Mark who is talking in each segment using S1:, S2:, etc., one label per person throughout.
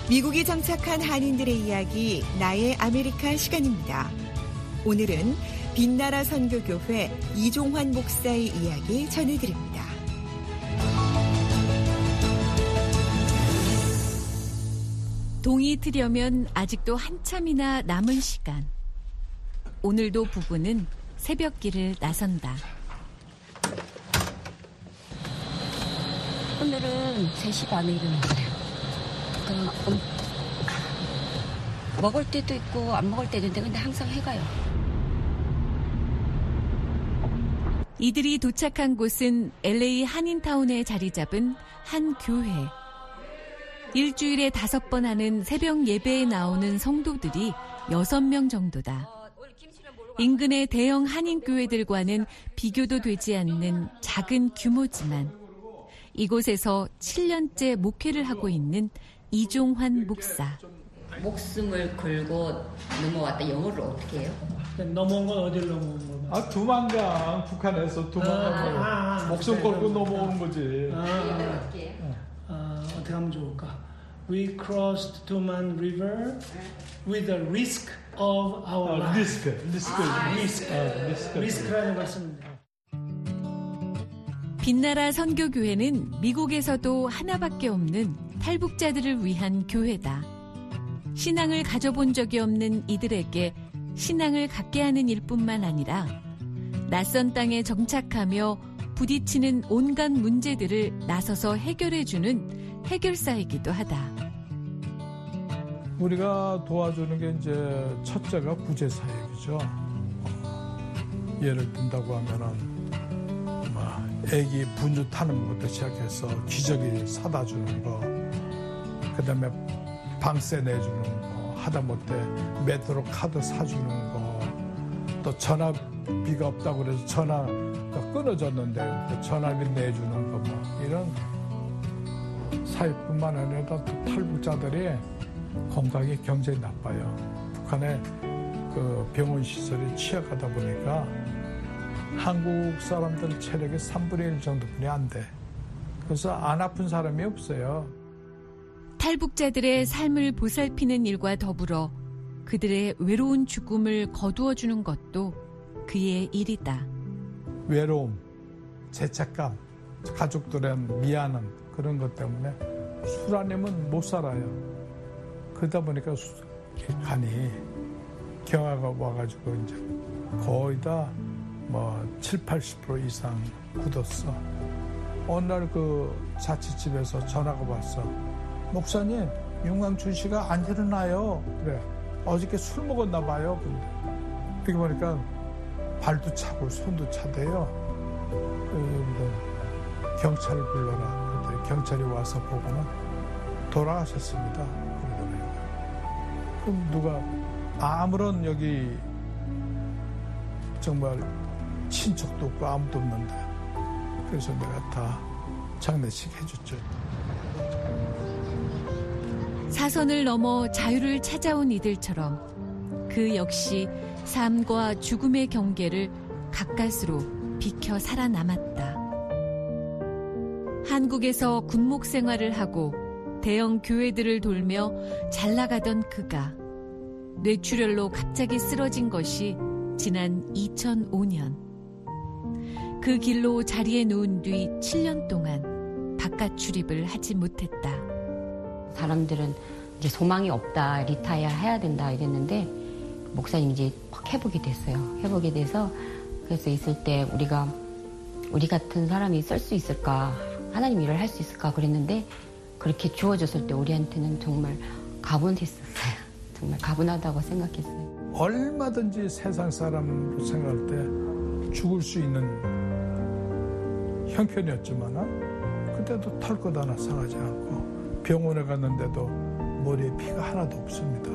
S1: 미국에 정착한 한인들의 이야기, 나의 아메리카 시간입니다. 오늘은 빛나라 선교교회 이종환 목사의 이야기 전해드립니다. 동이 트려면 아직도 한참이나 남은 시간. 오늘도 부부는 새벽길을 나선다.
S2: 오늘은 3시 반에 일어났어요. 먹을 때도 있고 안 먹을 때도 있는데 근데 항상 해가요.
S1: 이들이 도착한 곳은 LA 한인타운에 자리 잡은 한 교회. 일주일에 5번 하는 새벽 예배에 나오는 성도들이 6명 정도다. 인근의 대형 한인교회들과는 비교도 되지 않는 작은 규모지만 이곳에서 7년째 목회를 하고 있는 이종환 목사.
S2: 목숨을 걸고 넘어왔다. 영어를 어떻게 해요?
S3: 넘어온 건 어디를 넘어온 거야?
S4: 두만강, 북한에서 두만강 목숨 걸고 넘어오는 거지.
S3: 어떻게 하면 좋을까? We crossed Tuman River with the risk of our life. 리스크라는 걸 씁니다.
S1: 빛나라 선교교회는 미국에서도 하나밖에 없는 탈북자들을 위한 교회다. 신앙을 가져본 적이 없는 이들에게 신앙을 갖게 하는 일뿐만 아니라 낯선 땅에 정착하며 부딪히는 온갖 문제들을 나서서 해결해주는 해결사이기도 하다.
S4: 우리가 도와주는 게 이제 첫째가 구제사역이죠. 예를 든다고 하면은 애기 분유 타는 것부터 시작해서 기저귀 사다 주는 거, 그다음에 방세 내주는 거, 하다못해 메트로 카드 사주는 거, 또 전화비가 없다고 그래서 전화가 끊어졌는데 전화비 내주는 거, 이런 사역뿐만 아니라 또 탈북자들이 건강이 굉장히 나빠요. 북한의 그 병원 시설이 취약하다 보니까 한국 사람들 체력의 3분의 1 정도뿐이 안 돼. 그래서 안 아픈 사람이 없어요.
S1: 탈북자들의 삶을 보살피는 일과 더불어 그들의 외로운 죽음을 거두어주는 것도 그의 일이다. 외로움,
S4: 죄책감, 가족들의 미안함 그런 것 때문에 술 아니면 못 살아요. 그러다 보니까 간이 경화가 와가지고 이제 거의 다 7, 80% 이상 굳었어. 어느 날 그 자취집에서 전화가 왔어. 목사님, 윤광춘 씨가 안 일어나요. 그래. 어저께 술 먹었나 봐요. 근데 그렇게 보니까 발도 차고 손도 차대요. 경찰을 불러라. 그랬더니 경찰이 와서 보고는 돌아가셨습니다. 그러더래요. 그럼 누가 아무런 여기 정말 친척도 없고 아무도 없는데 그래서 내가 다 장례식 해줬죠.
S1: 사선을 넘어 자유를 찾아온 이들처럼 그 역시 삶과 죽음의 경계를 가까스로 비켜 살아남았다. 한국에서 군목 생활을 하고 대형 교회들을 돌며 잘 나가던 그가 뇌출혈로 갑자기 쓰러진 것이 지난 2005년. 그 길로 자리에 누운 뒤 7년 동안 바깥 출입을 하지 못했다.
S2: 사람들은 이제 소망이 없다, 리타이어 해야 된다 이랬는데 목사님이 이제 확 회복이 됐어요. 회복이 돼서 그래서 있을 때 우리 같은 사람이 쓸 수 있을까, 하나님 일을 할 수 있을까 그랬는데 그렇게 주어졌을 때 우리한테는 정말 가분했었어요. 정말 가분하다고 생각했어요.
S4: 얼마든지 세상 사람으로 생각할 때 죽을 수 있는 형편이었지만 그때도 털 것 하나 상하지 않고 병원에 갔는데도 머리에 피가 하나도 없습니다.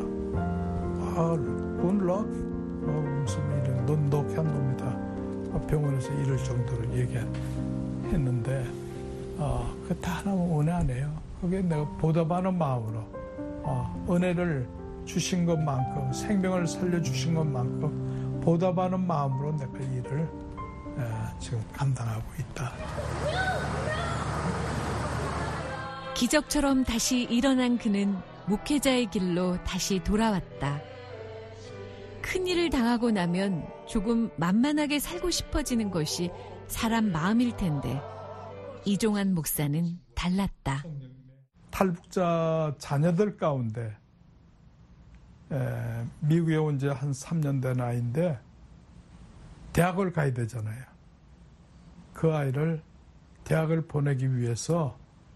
S4: 굿럭? 무슨 일은 넌 너케한 놈이다. 병원에서 이럴 정도로 얘기했는데 그게 다 하나면 은혜 아니에요. 그게 내가 보답하는 마음으로 은혜를 주신 것만큼 생명을 살려주신 것만큼 보답하는 마음으로 내가 일을 지금 감당하고 있다.
S1: 기적처럼 다시 일어난 그는 목회자의 길로 다시 돌아왔다. 큰일을 당하고 나면 조금 만만하게 살고 싶어지는 것이 사람 마음일 텐데 이종환 목사는 달랐다.
S4: 탈북자 자녀들 가운데 미국에 온 지 한 3년 된 아이인데 대학을 가야 되잖아요. 그 아이를 대학을 보내기 위해서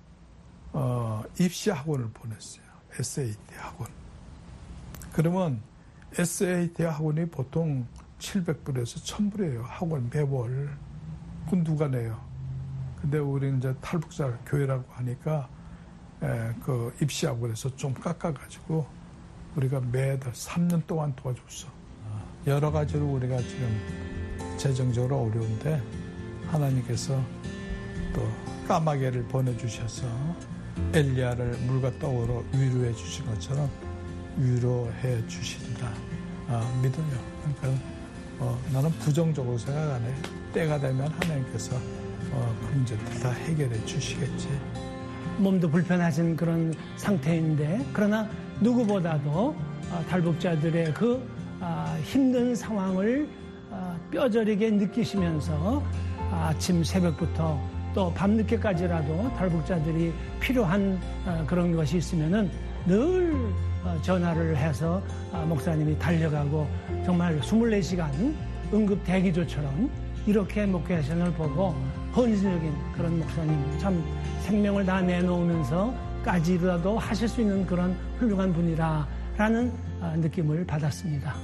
S4: 입시 학원을 보냈어요. SAT 학원. 그러면 SAT 학원이 보통 700불에서 1000불이에요. 학원 매월. 그건 누가 내요? 근데 우리는 이제 탈북자 교회라고 하니까 그 입시 학원에서 좀 깎아가지고 우리가 매달 3년 동안 도와줬어. 여러 가지로 우리가 지금 재정적으로 어려운데 하나님께서 또 까마귀를 보내주셔서 엘리야를 물과 떡으로 위로해 주신 것처럼 위로해 주신다. 믿어요. 그러니까 나는 부정적으로 생각 안 해. 때가 되면 하나님께서 그 문제들 다 해결해 주시겠지.
S3: 몸도 불편하신 그런 상태인데 그러나 누구보다도 탈북자들의 그 힘든 상황을 뼈저리게 느끼시면서 아침 새벽부터 또 밤늦게까지라도 탈북자들이 필요한 그런 것이 있으면은 늘 전화를 해서 목사님이 달려가고 정말 24시간 응급 대기조처럼 이렇게 목회하시는 걸 보고 헌신적인 그런 목사님, 참 생명을 다 내놓으면서까지라도 하실 수 있는 그런 훌륭한 분이라라는 느낌을 받았습니다.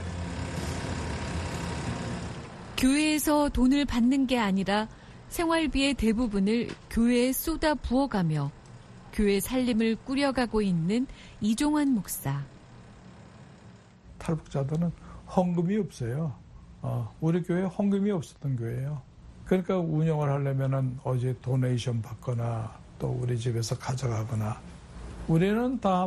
S1: 교회에서 돈을 받는 게 아니라 생활비의 대부분을 교회에 쏟아 부어가며 교회 살림을 꾸려가고 있는 이종환 목사.
S4: 탈북자들은 헌금이 없어요. 우리 교회 헌금이 없었던 교회예요. 그러니까 운영을 하려면은 어제 도네이션 받거나 또 우리 집에서 가져가거나 우리는 다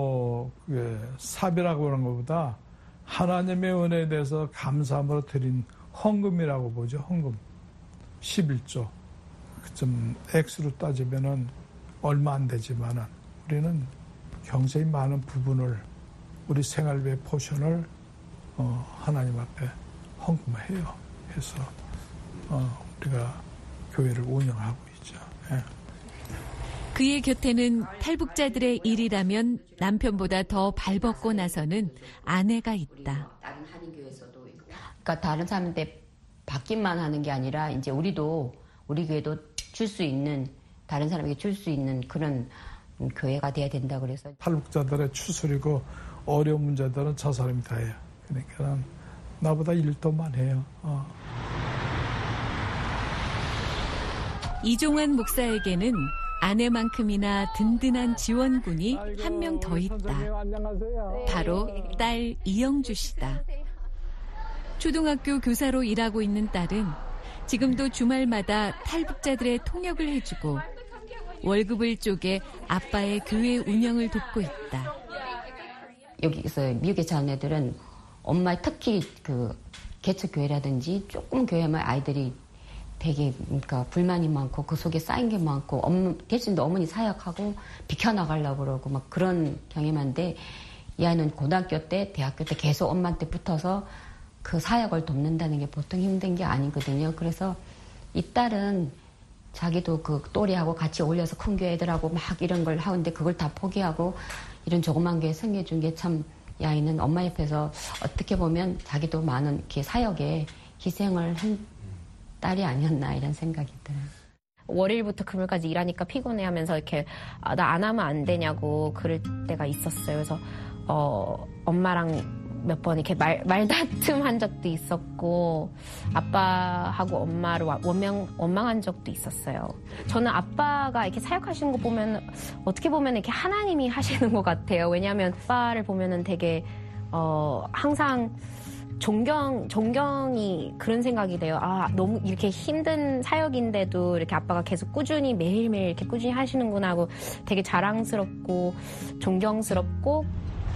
S4: 사비라고 하는 것보다 하나님의 은혜에 대해서 감사함으로 드린 헌금이라고 보죠. 헌금. 11조. 좀 액수로 따지면은 얼마 안 되지만은 우리는 굉장히 많은 부분을 우리 생활비의 포션을 하나님 앞에 헌금해요. 해서 우리가 교회를 운영하고 있죠. 예.
S1: 그의 곁에는 탈북자들의 일이라면 남편보다 더 발벗고 나서는 아내가 있다.
S2: 다른 한인교회에서도 그러니까 다른 사람한테 받기만 하는 게 아니라 이제 우리 교회도 줄 수 있는 다른 사람에게 줄 수 있는 그런 교회가 돼야 된다 그래서
S4: 탈북자들의 추스리고 어려운 문제들은 저 사람이 다 해요. 그러니까 나보다 일 더 많이 해요.
S1: 이종환 목사에게는 아내만큼이나 든든한 지원군이 한 명 더 있다. 바로 딸 이영주 씨다. 초등학교 교사로 일하고 있는 딸은 지금도 주말마다 탈북자들의 통역을 해주고 월급을 쪼개 아빠의 교회 운영을 돕고 있다.
S2: 여기서 미국에 사는 애들은 엄마 특히 그 개척교회라든지 조금 교회만 아이들이 되게 그러니까 불만이 많고 그 속에 쌓인 게 많고 대신 어머니 사역하고 비켜나가려고 그러고 막 그런 경험인데 이 아이는 고등학교 때 대학교 때 계속 엄마한테 붙어서 그 사역을 돕는다는 게 보통 힘든 게 아니거든요. 그래서 이 딸은 자기도 그 또래하고 같이 어울려서 큰 교회 애들하고 막 이런 걸 하는데 그걸 다 포기하고 이런 조그만 교회 섬겨준 게 참 이 아이는 엄마 옆에서 어떻게 보면 자기도 많은 이렇게 사역에 희생을 한 딸이 아니었나 이런 생각이 들어요.
S5: 월요일부터 금요일까지 일하니까 피곤해하면서 이렇게 나 안 하면 안 되냐고 그럴 때가 있었어요. 그래서 엄마랑 몇 번 이렇게 말다툼한 적도 있었고 아빠하고 엄마를 원망한 적도 있었어요. 저는 아빠가 이렇게 사역하시는 거 보면 어떻게 보면 이렇게 하나님이 하시는 것 같아요. 왜냐하면 아빠를 보면은 되게 항상 존경이 그런 생각이 돼요. 너무 이렇게 힘든 사역인데도 이렇게 아빠가 계속 꾸준히 매일매일 이렇게 꾸준히 하시는구나 하고 되게 자랑스럽고 존경스럽고.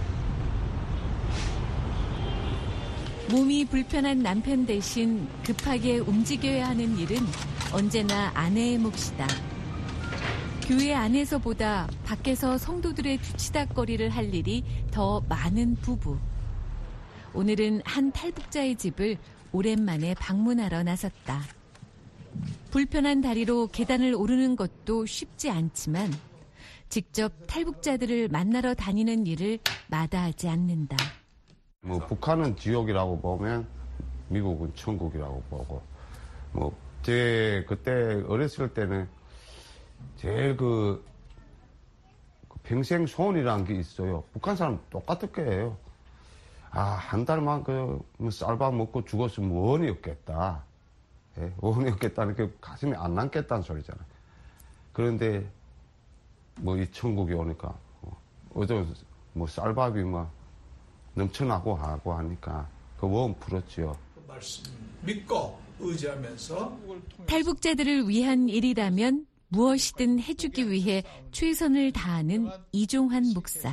S1: 몸이 불편한 남편 대신 급하게 움직여야 하는 일은 언제나 아내의 몫이다. 교회 안에서보다 밖에서 성도들의 뒤치다꺼리를 할 일이 더 많은 부부. 오늘은 한 탈북자의 집을 오랜만에 방문하러 나섰다. 불편한 다리로 계단을 오르는 것도 쉽지 않지만 직접 탈북자들을 만나러 다니는 일을 마다하지 않는다.
S6: 북한은 지옥이라고 보면 미국은 천국이라고 보고, 제 그때 어렸을 때는 제일 평생 소원이라는 게 있어요. 북한 사람 똑같을 거예요. 한 달만 쌀밥 먹고 죽었으면 원이 없겠다. 예? 원이 없겠다는 게 가슴이 안 남겠다는 소리잖아요. 그런데 이 천국이 오니까 어제 쌀밥이 넘쳐나고 하고 하니까 그 원 풀었지요.
S4: 말씀 믿고 의지하면서
S1: 탈북자들을 위한 일이라면 무엇이든 해주기 위해 최선을 다하는 이종환 목사.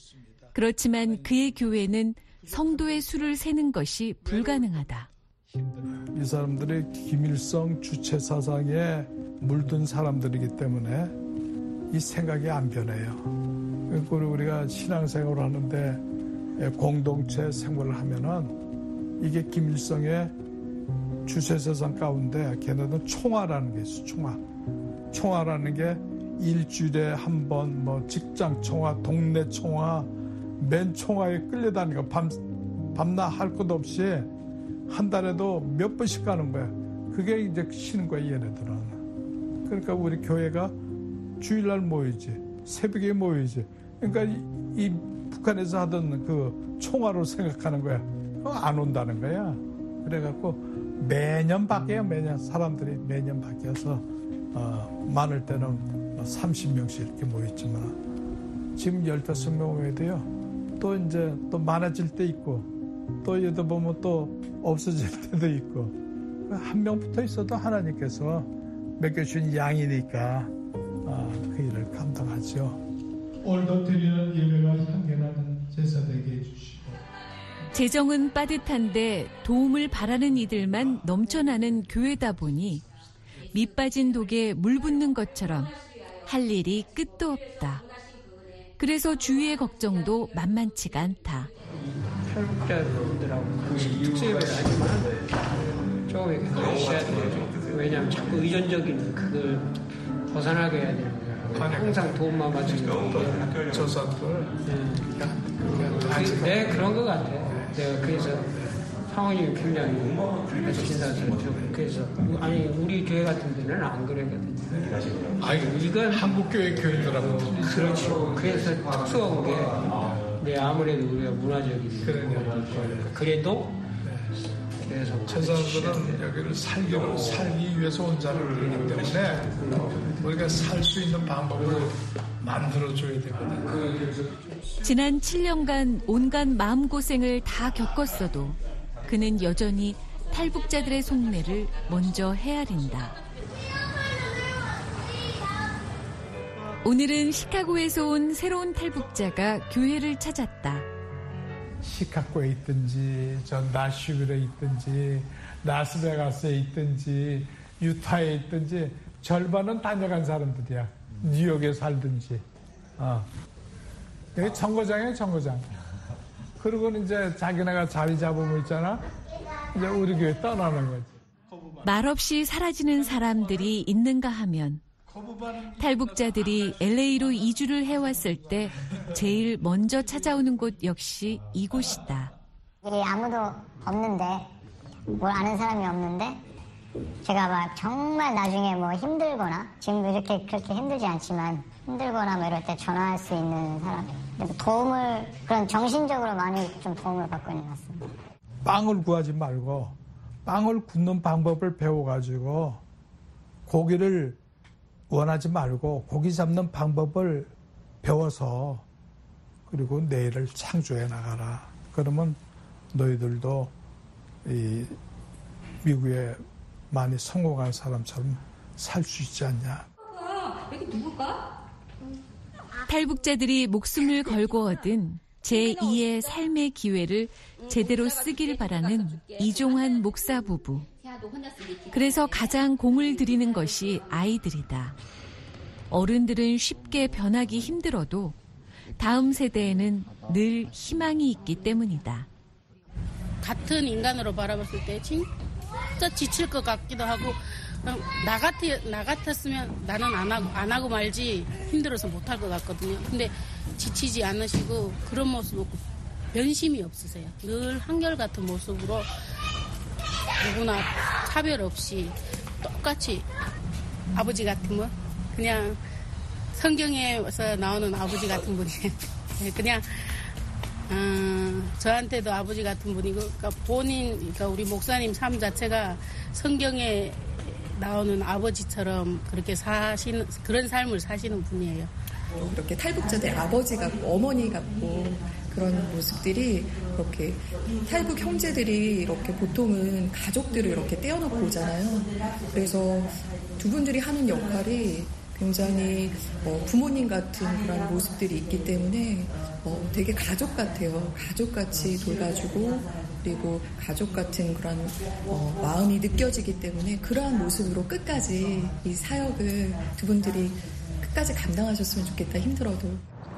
S1: 그렇지만 그의 교회는 성도의 수를 세는 것이 불가능하다.
S4: 이 사람들이 김일성 주체 사상에 물든 사람들이기 때문에 이 생각이 안 변해요. 우리가 신앙생활을 하는데 공동체 생활을 하면은 이게 김일성의 주체 사상 가운데 걔네들은 총화라는 게 있어. 총화라는 게 일주일에 한 번 직장 총화, 동네 총화, 맨 총화에 끌려다니고 밤낮 할 것 없이 한 달에도 몇 번씩 가는 거야. 그게 이제 쉬는 거야, 얘네들은. 그러니까 우리 교회가 주일날 모이지, 새벽에 모이지. 그러니까 이 북한에서 하던 그 총화로 생각하는 거야. 안 온다는 거야. 그래갖고 매년 바뀌어요. 매년 사람들이 매년 바뀌어서 많을 때는 30명씩 이렇게 모였지만 지금 15명 모여야 돼요. 또 이제 또 많아질 때 있고 또 여기다 보면 또 없어질 때도 있고 한 명 붙어 있어도 하나님께서 맡겨주신 양이니까 그 일을 감당하죠. 오늘도 드리는 예배가 향기나는 제사 되게 해주시고
S1: 재정은 빠듯한데 도움을 바라는 이들만 넘쳐나는 교회다 보니 밑 빠진 독에 물 붓는 것처럼 할 일이 끝도 없다. 그래서 주위의 걱정도 만만치가 않다.
S7: 탈북자들하고 특수예배를 하지만 조금 이렇게 더 있어야 돼요. 왜냐하면 자꾸 의존적인 그걸 벗어나게 해야 되는 거예요. 항상 도움만 받는 거예요.
S4: 저사들.
S7: 네, 그런 것 같아요. 내가 그래서 상원이 굉장히 신사스럽죠. 그래서 우리 교회 같은 데는 안 그러거든요.
S4: 이건 한국교회 교회더라고.
S7: 그렇죠. 그래서 특수한 게 아무래도 우리가 문화적인 그래도 그래서
S4: 저 사람들은 여기를 살기 위해서 온 자들이기 때문에 우리가 살 수 있는 방법을 만들어줘야 되거든.
S1: 지난 7년간 온갖 마음고생을 다 겪었어도 그는 여전히 탈북자들의 속내를 먼저 헤아린다. 오늘은 시카고에서 온 새로운 탈북자가 교회를 찾았다.
S4: 시카고에 있든지 저 나슈빌에 있든지 라스베가스에 있든지 유타에 있든지 절반은 다녀간 사람들이야. 뉴욕에 살든지. 여기 정거장이에요, 정거장. 그리고는 이제 자기네가 자리 잡으면 있잖아. 이제 우리 교회 떠나는 거지.
S1: 말없이 사라지는 사람들이 있는가 하면 탈북자들이 LA로 이주를 해왔을 때 제일 먼저 찾아오는 곳 역시 이곳이다.
S8: 아무도 없는데, 뭘 아는 사람이 없는데, 제가 막 정말 나중에 힘들거나, 지금 이렇게 그렇게 힘들지 않지만, 힘들거나 이럴 때 전화할 수 있는 사람, 도움을, 그런 정신적으로 많이 좀 도움을 받고 있는 것 같습니다.
S4: 빵을 구하지 말고, 빵을 굽는 방법을 배워가지고, 고기를 원하지 말고 고기 잡는 방법을 배워서 그리고 내일을 창조해 나가라. 그러면 너희들도 이 미국에 많이 성공한 사람처럼 살 수 있지 않냐.
S9: 여기 누굴까?
S1: 탈북자들이 목숨을 걸고 얻은 제2의 삶의 기회를 제대로 쓰길 바라는 이종환 목사 부부. 그래서 가장 공을 들이는 것이 아이들이다. 어른들은 쉽게 변하기 힘들어도 다음 세대에는 늘 희망이 있기 때문이다.
S10: 같은 인간으로 바라봤을 때 진짜 지칠 것 같기도 하고 나 같았으면 나는 안 하고 말지 힘들어서 못할 것 같거든요. 근데 지치지 않으시고 그런 모습 없고 변심이 없으세요. 늘 한결같은 모습으로 누구나 차별 없이 똑같이 아버지 같은 분, 그냥 성경에서 나오는 아버지 같은 분이에요. 그냥 저한테도 아버지 같은 분이고, 그러니까 우리 목사님 삶 자체가 성경에 나오는 아버지처럼 그렇게 그런 삶을 사시는 분이에요.
S11: 이렇게 탈북자들 아버지 같고 어머니 같고 그런 모습들이 이렇게 탈북 형제들이 이렇게 보통은 가족들을 이렇게 떼어놓고 오잖아요. 그래서 두 분들이 하는 역할이 굉장히 부모님 같은 그런 모습들이 있기 때문에 되게 가족 같아요. 가족같이 돌봐주고 그리고 가족 같은 그런 마음이 느껴지기 때문에 그러한 모습으로 끝까지 이 사역을 두 분들이 끝까지 감당하셨으면 좋겠다, 힘들어도.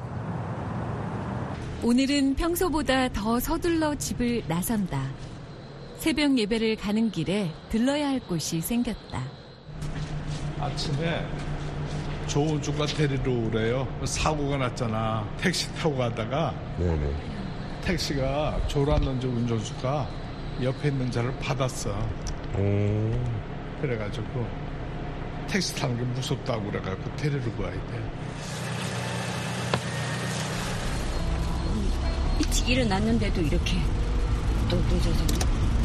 S1: 오늘은 평소보다 더 서둘러 집을 나선다. 새벽 예배를 가는 길에 들러야 할 곳이 생겼다.
S4: 아침에 조우주가 데리러 오래요. 사고가 났잖아. 택시 타고 가다가
S6: 네네.
S4: 택시가 조라는지 운전수가 옆에 있는 자를 받았어. 그래가지고 택시 타는 게 무섭다고 그래가지고 데리러 가야 돼.
S2: 일찍 일어났는데도 이렇게 또 늦어졌네.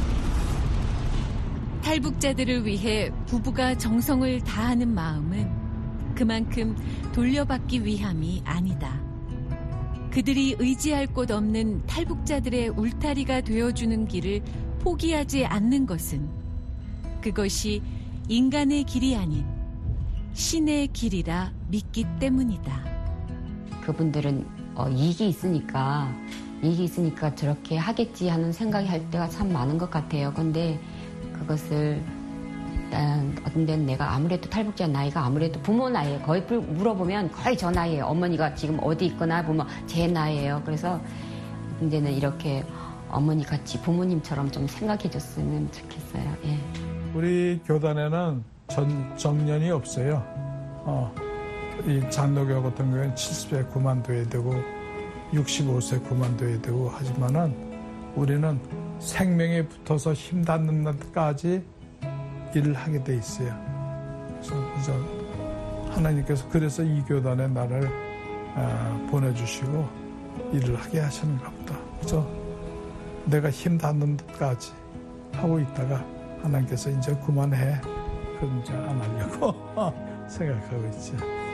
S1: 탈북자들을 위해 부부가 정성을 다하는 마음은 그만큼 돌려받기 위함이 아니다. 그들이 의지할 곳 없는 탈북자들의 울타리가 되어주는 길을 포기하지 않는 것은 그것이 인간의 길이 아닌 신의 길이라 믿기 때문이다.
S2: 그분들은 이익이 있으니까 저렇게 하겠지 하는 생각이 할 때가 참 많은 것 같아요. 근데 그것을 어떤 데는 내가 아무래도 탈북자 나이가 아무래도 부모 나이에 거의 물어보면 거의 저 나이에요. 어머니가 지금 어디 있거나 보면 제 나이에요. 그래서 이제는 이렇게 어머니 같이 부모님처럼 좀 생각해 줬으면 좋겠어요. 예.
S4: 우리 교단에는 정년이 없어요. 이 장로교 같은 경우에는 70세 그만둬야 되고 65세 그만둬야 되고 하지만은 우리는 생명에 붙어서 힘 닿는 날까지 일을 하게 돼 있어요. 그래서 하나님께서 그래서 이 교단에 나를 보내주시고 일을 하게 하시는가 보다. 그래서 내가 힘 닿는 데까지 하고 있다가 하나님께서 이제 그만해. 그럼 이제 안 하려고 생각하고 있지.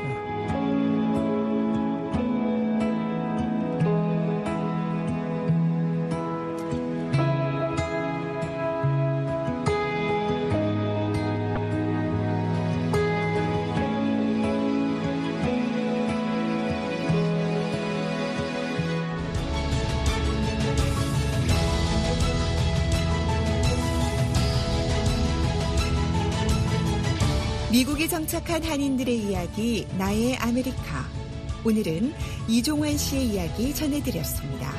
S12: 미국에 정착한 한인들의 이야기, 나의 아메리카. 오늘은 이종환 씨의 이야기 전해드렸습니다.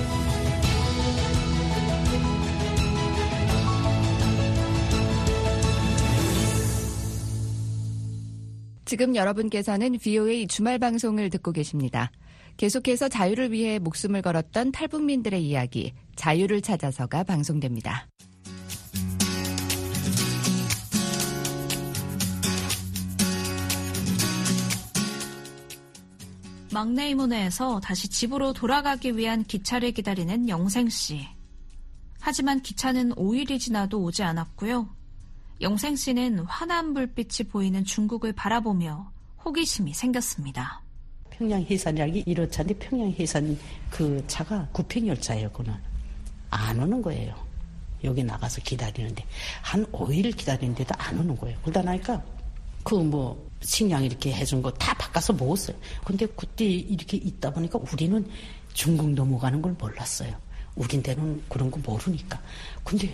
S12: 지금 여러분께서는 VOA 주말 방송을 듣고 계십니다. 계속해서 자유를 위해 목숨을 걸었던 탈북민들의 이야기, 자유를 찾아서가 방송됩니다.
S13: 막내 이모네에서 다시 집으로 돌아가기 위한 기차를 기다리는 영생씨. 하지만 기차는 5일이 지나도 오지 않았고요. 영생씨는 환한 불빛이 보이는 중국을 바라보며 호기심이 생겼습니다.
S14: 평양해산역이 1호차인데 평양해산 그 차가 구평열차예요. 그는 안 오는 거예요. 여기 나가서 기다리는데 한 5일 기다리는데도 안 오는 거예요. 그러다 나니까 식량 이렇게 해준 거 다 바꿔서 먹었어요. 근데 그때 이렇게 있다 보니까 우리는 중국 넘어가는 걸 몰랐어요. 우린 데는 그런 거 모르니까. 근데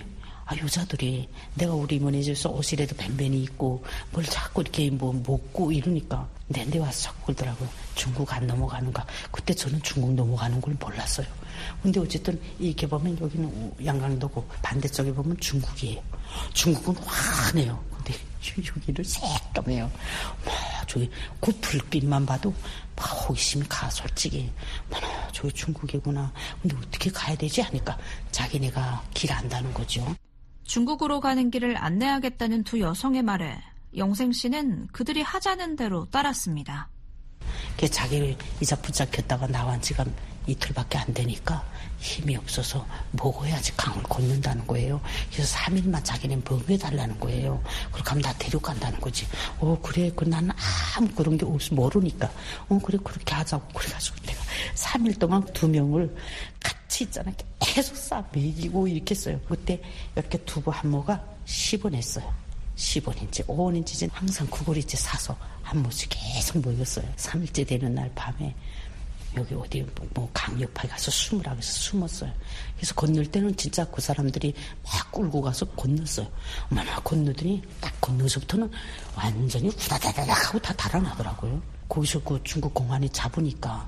S14: 여자들이 내가 우리 이모네 집에서 옷이라도 밴밴이 입고 뭘 자꾸 이렇게 뭐 먹고 이러니까 내한테 와서 자꾸 그러더라고요. 중국 안 넘어가는가. 그때 저는 중국 넘어가는 걸 몰랐어요. 근데 어쨌든 이렇게 보면 여기는 양강도고 반대쪽에 보면 중국이에요. 중국은 환해요. 근데 여기는 새까매요. 저기 그 불빛만 봐도 호기심이 가 솔직히. 저기 중국이구나. 근데 어떻게 가야 되지 하니까 자기네가 길 안다는 거죠.
S13: 중국으로 가는 길을 안내하겠다는 두 여성의 말에 영생 씨는 그들이 하자는 대로 따랐습니다.
S14: 자기를 이자 붙잡혔다가 나온 지가 이틀밖에 안 되니까 힘이 없어서 먹어야지 강을 건넌다는 거예요. 그래서 3일만 자기는 먹여달라는 거예요. 그렇게 하면 나 데려간다는 거지. 그래. 나는 아무 그런 게 없어 모르니까. 그래 그렇게 하자고. 그래가지고 내가 3일 동안 2명을 같이 있잖아. 계속 싹 먹이고 이렇게 했어요. 그때 이렇게 두부 한 모가 10원 했어요. 10원인지 5원인지 항상 그거리째 사서 한 모씩 계속 먹였어요. 3일째 되는 날 밤에 여기 어디 강 옆에 가서 숨으라고 해서 숨었어요. 그래서 건널 때는 진짜 그 사람들이 막 끌고 가서 건넜어요. 어머나 건너더니 딱 건너서부터는 완전히 후다다다닥 하고 다 달아나더라고요. 거기서 그 중국 공안이 잡으니까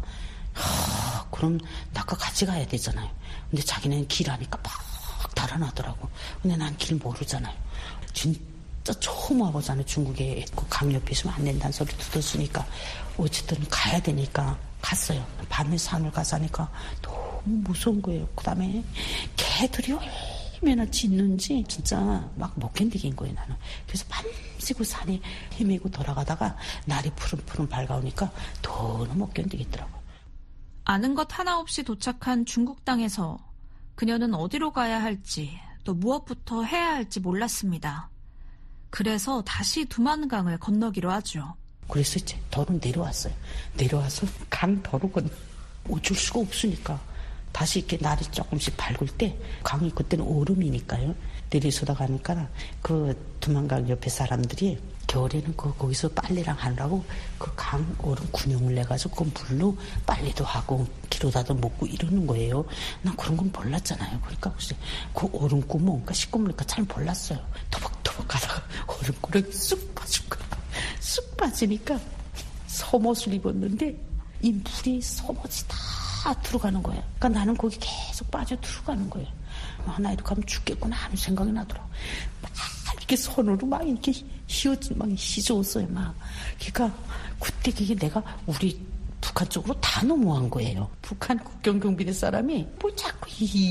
S14: 그럼 나과 같이 가야 되잖아요. 근데 자기는 길 아니까 막 달아나더라고. 근데 난 길 모르잖아요. 진짜 처음 와보잖아요. 중국에 그 강 옆에 있으면 안 된다는 소리 듣었으니까 어쨌든 가야 되니까 갔어요. 밤에 산을 가자니까 너무 무서운 거예요. 그 다음에 개들이 얼마나 짖는지 진짜 막 못 견디긴 거예요, 나는. 그래서 밤새고 산에 헤매고 돌아가다가 날이 푸른푸른 밝아오니까 더는 못 견디겠더라고요.
S13: 아는 것 하나 없이 도착한 중국 땅에서 그녀는 어디로 가야 할지 또 무엇부터 해야 할지 몰랐습니다. 그래서 다시 두만강을 건너기로 하죠.
S14: 그래서 이제 도로 내려왔어요. 내려와서 강 도로 어쩔 수가 없으니까 다시 이렇게 날이 조금씩 밝을 때 강이 그때는 얼음이니까요. 내려서다 가니까 그 두만강 옆에 사람들이 겨울에는 거기서 빨래랑 하느라고 그 강 얼음 군용을 내가지고 그 물로 빨래도 하고 기로다도 먹고 이러는 거예요. 난 그런 건 몰랐잖아요. 그러니까 그 얼음구멍, 뭔가 시꺼머니까 잘 몰랐어요. 터벅터벅 가다가 얼음구멍이 쑥 빠진 거예요. 쑥 빠지니까 속옷을 입었는데 이 물이 속옷이 다 들어가는 거예요. 그러니까 나는 거기 계속 빠져 들어가는 거예요. 나 이렇게 하면 죽겠구나 하는 생각이 나더라고. 막 이렇게 손으로 막 이렇게 막 휘저었어요. 막. 그러니까 그때 그게 내가 우리 북한 쪽으로 다 넘어간 거예요. 북한 국경경비대 사람이 뭐 자꾸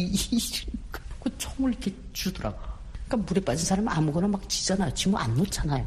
S14: 그 총을 이렇게 주더라고. 그러니까 물에 빠진 사람은 아무거나 막 지잖아요. 지금 안 놓잖아요.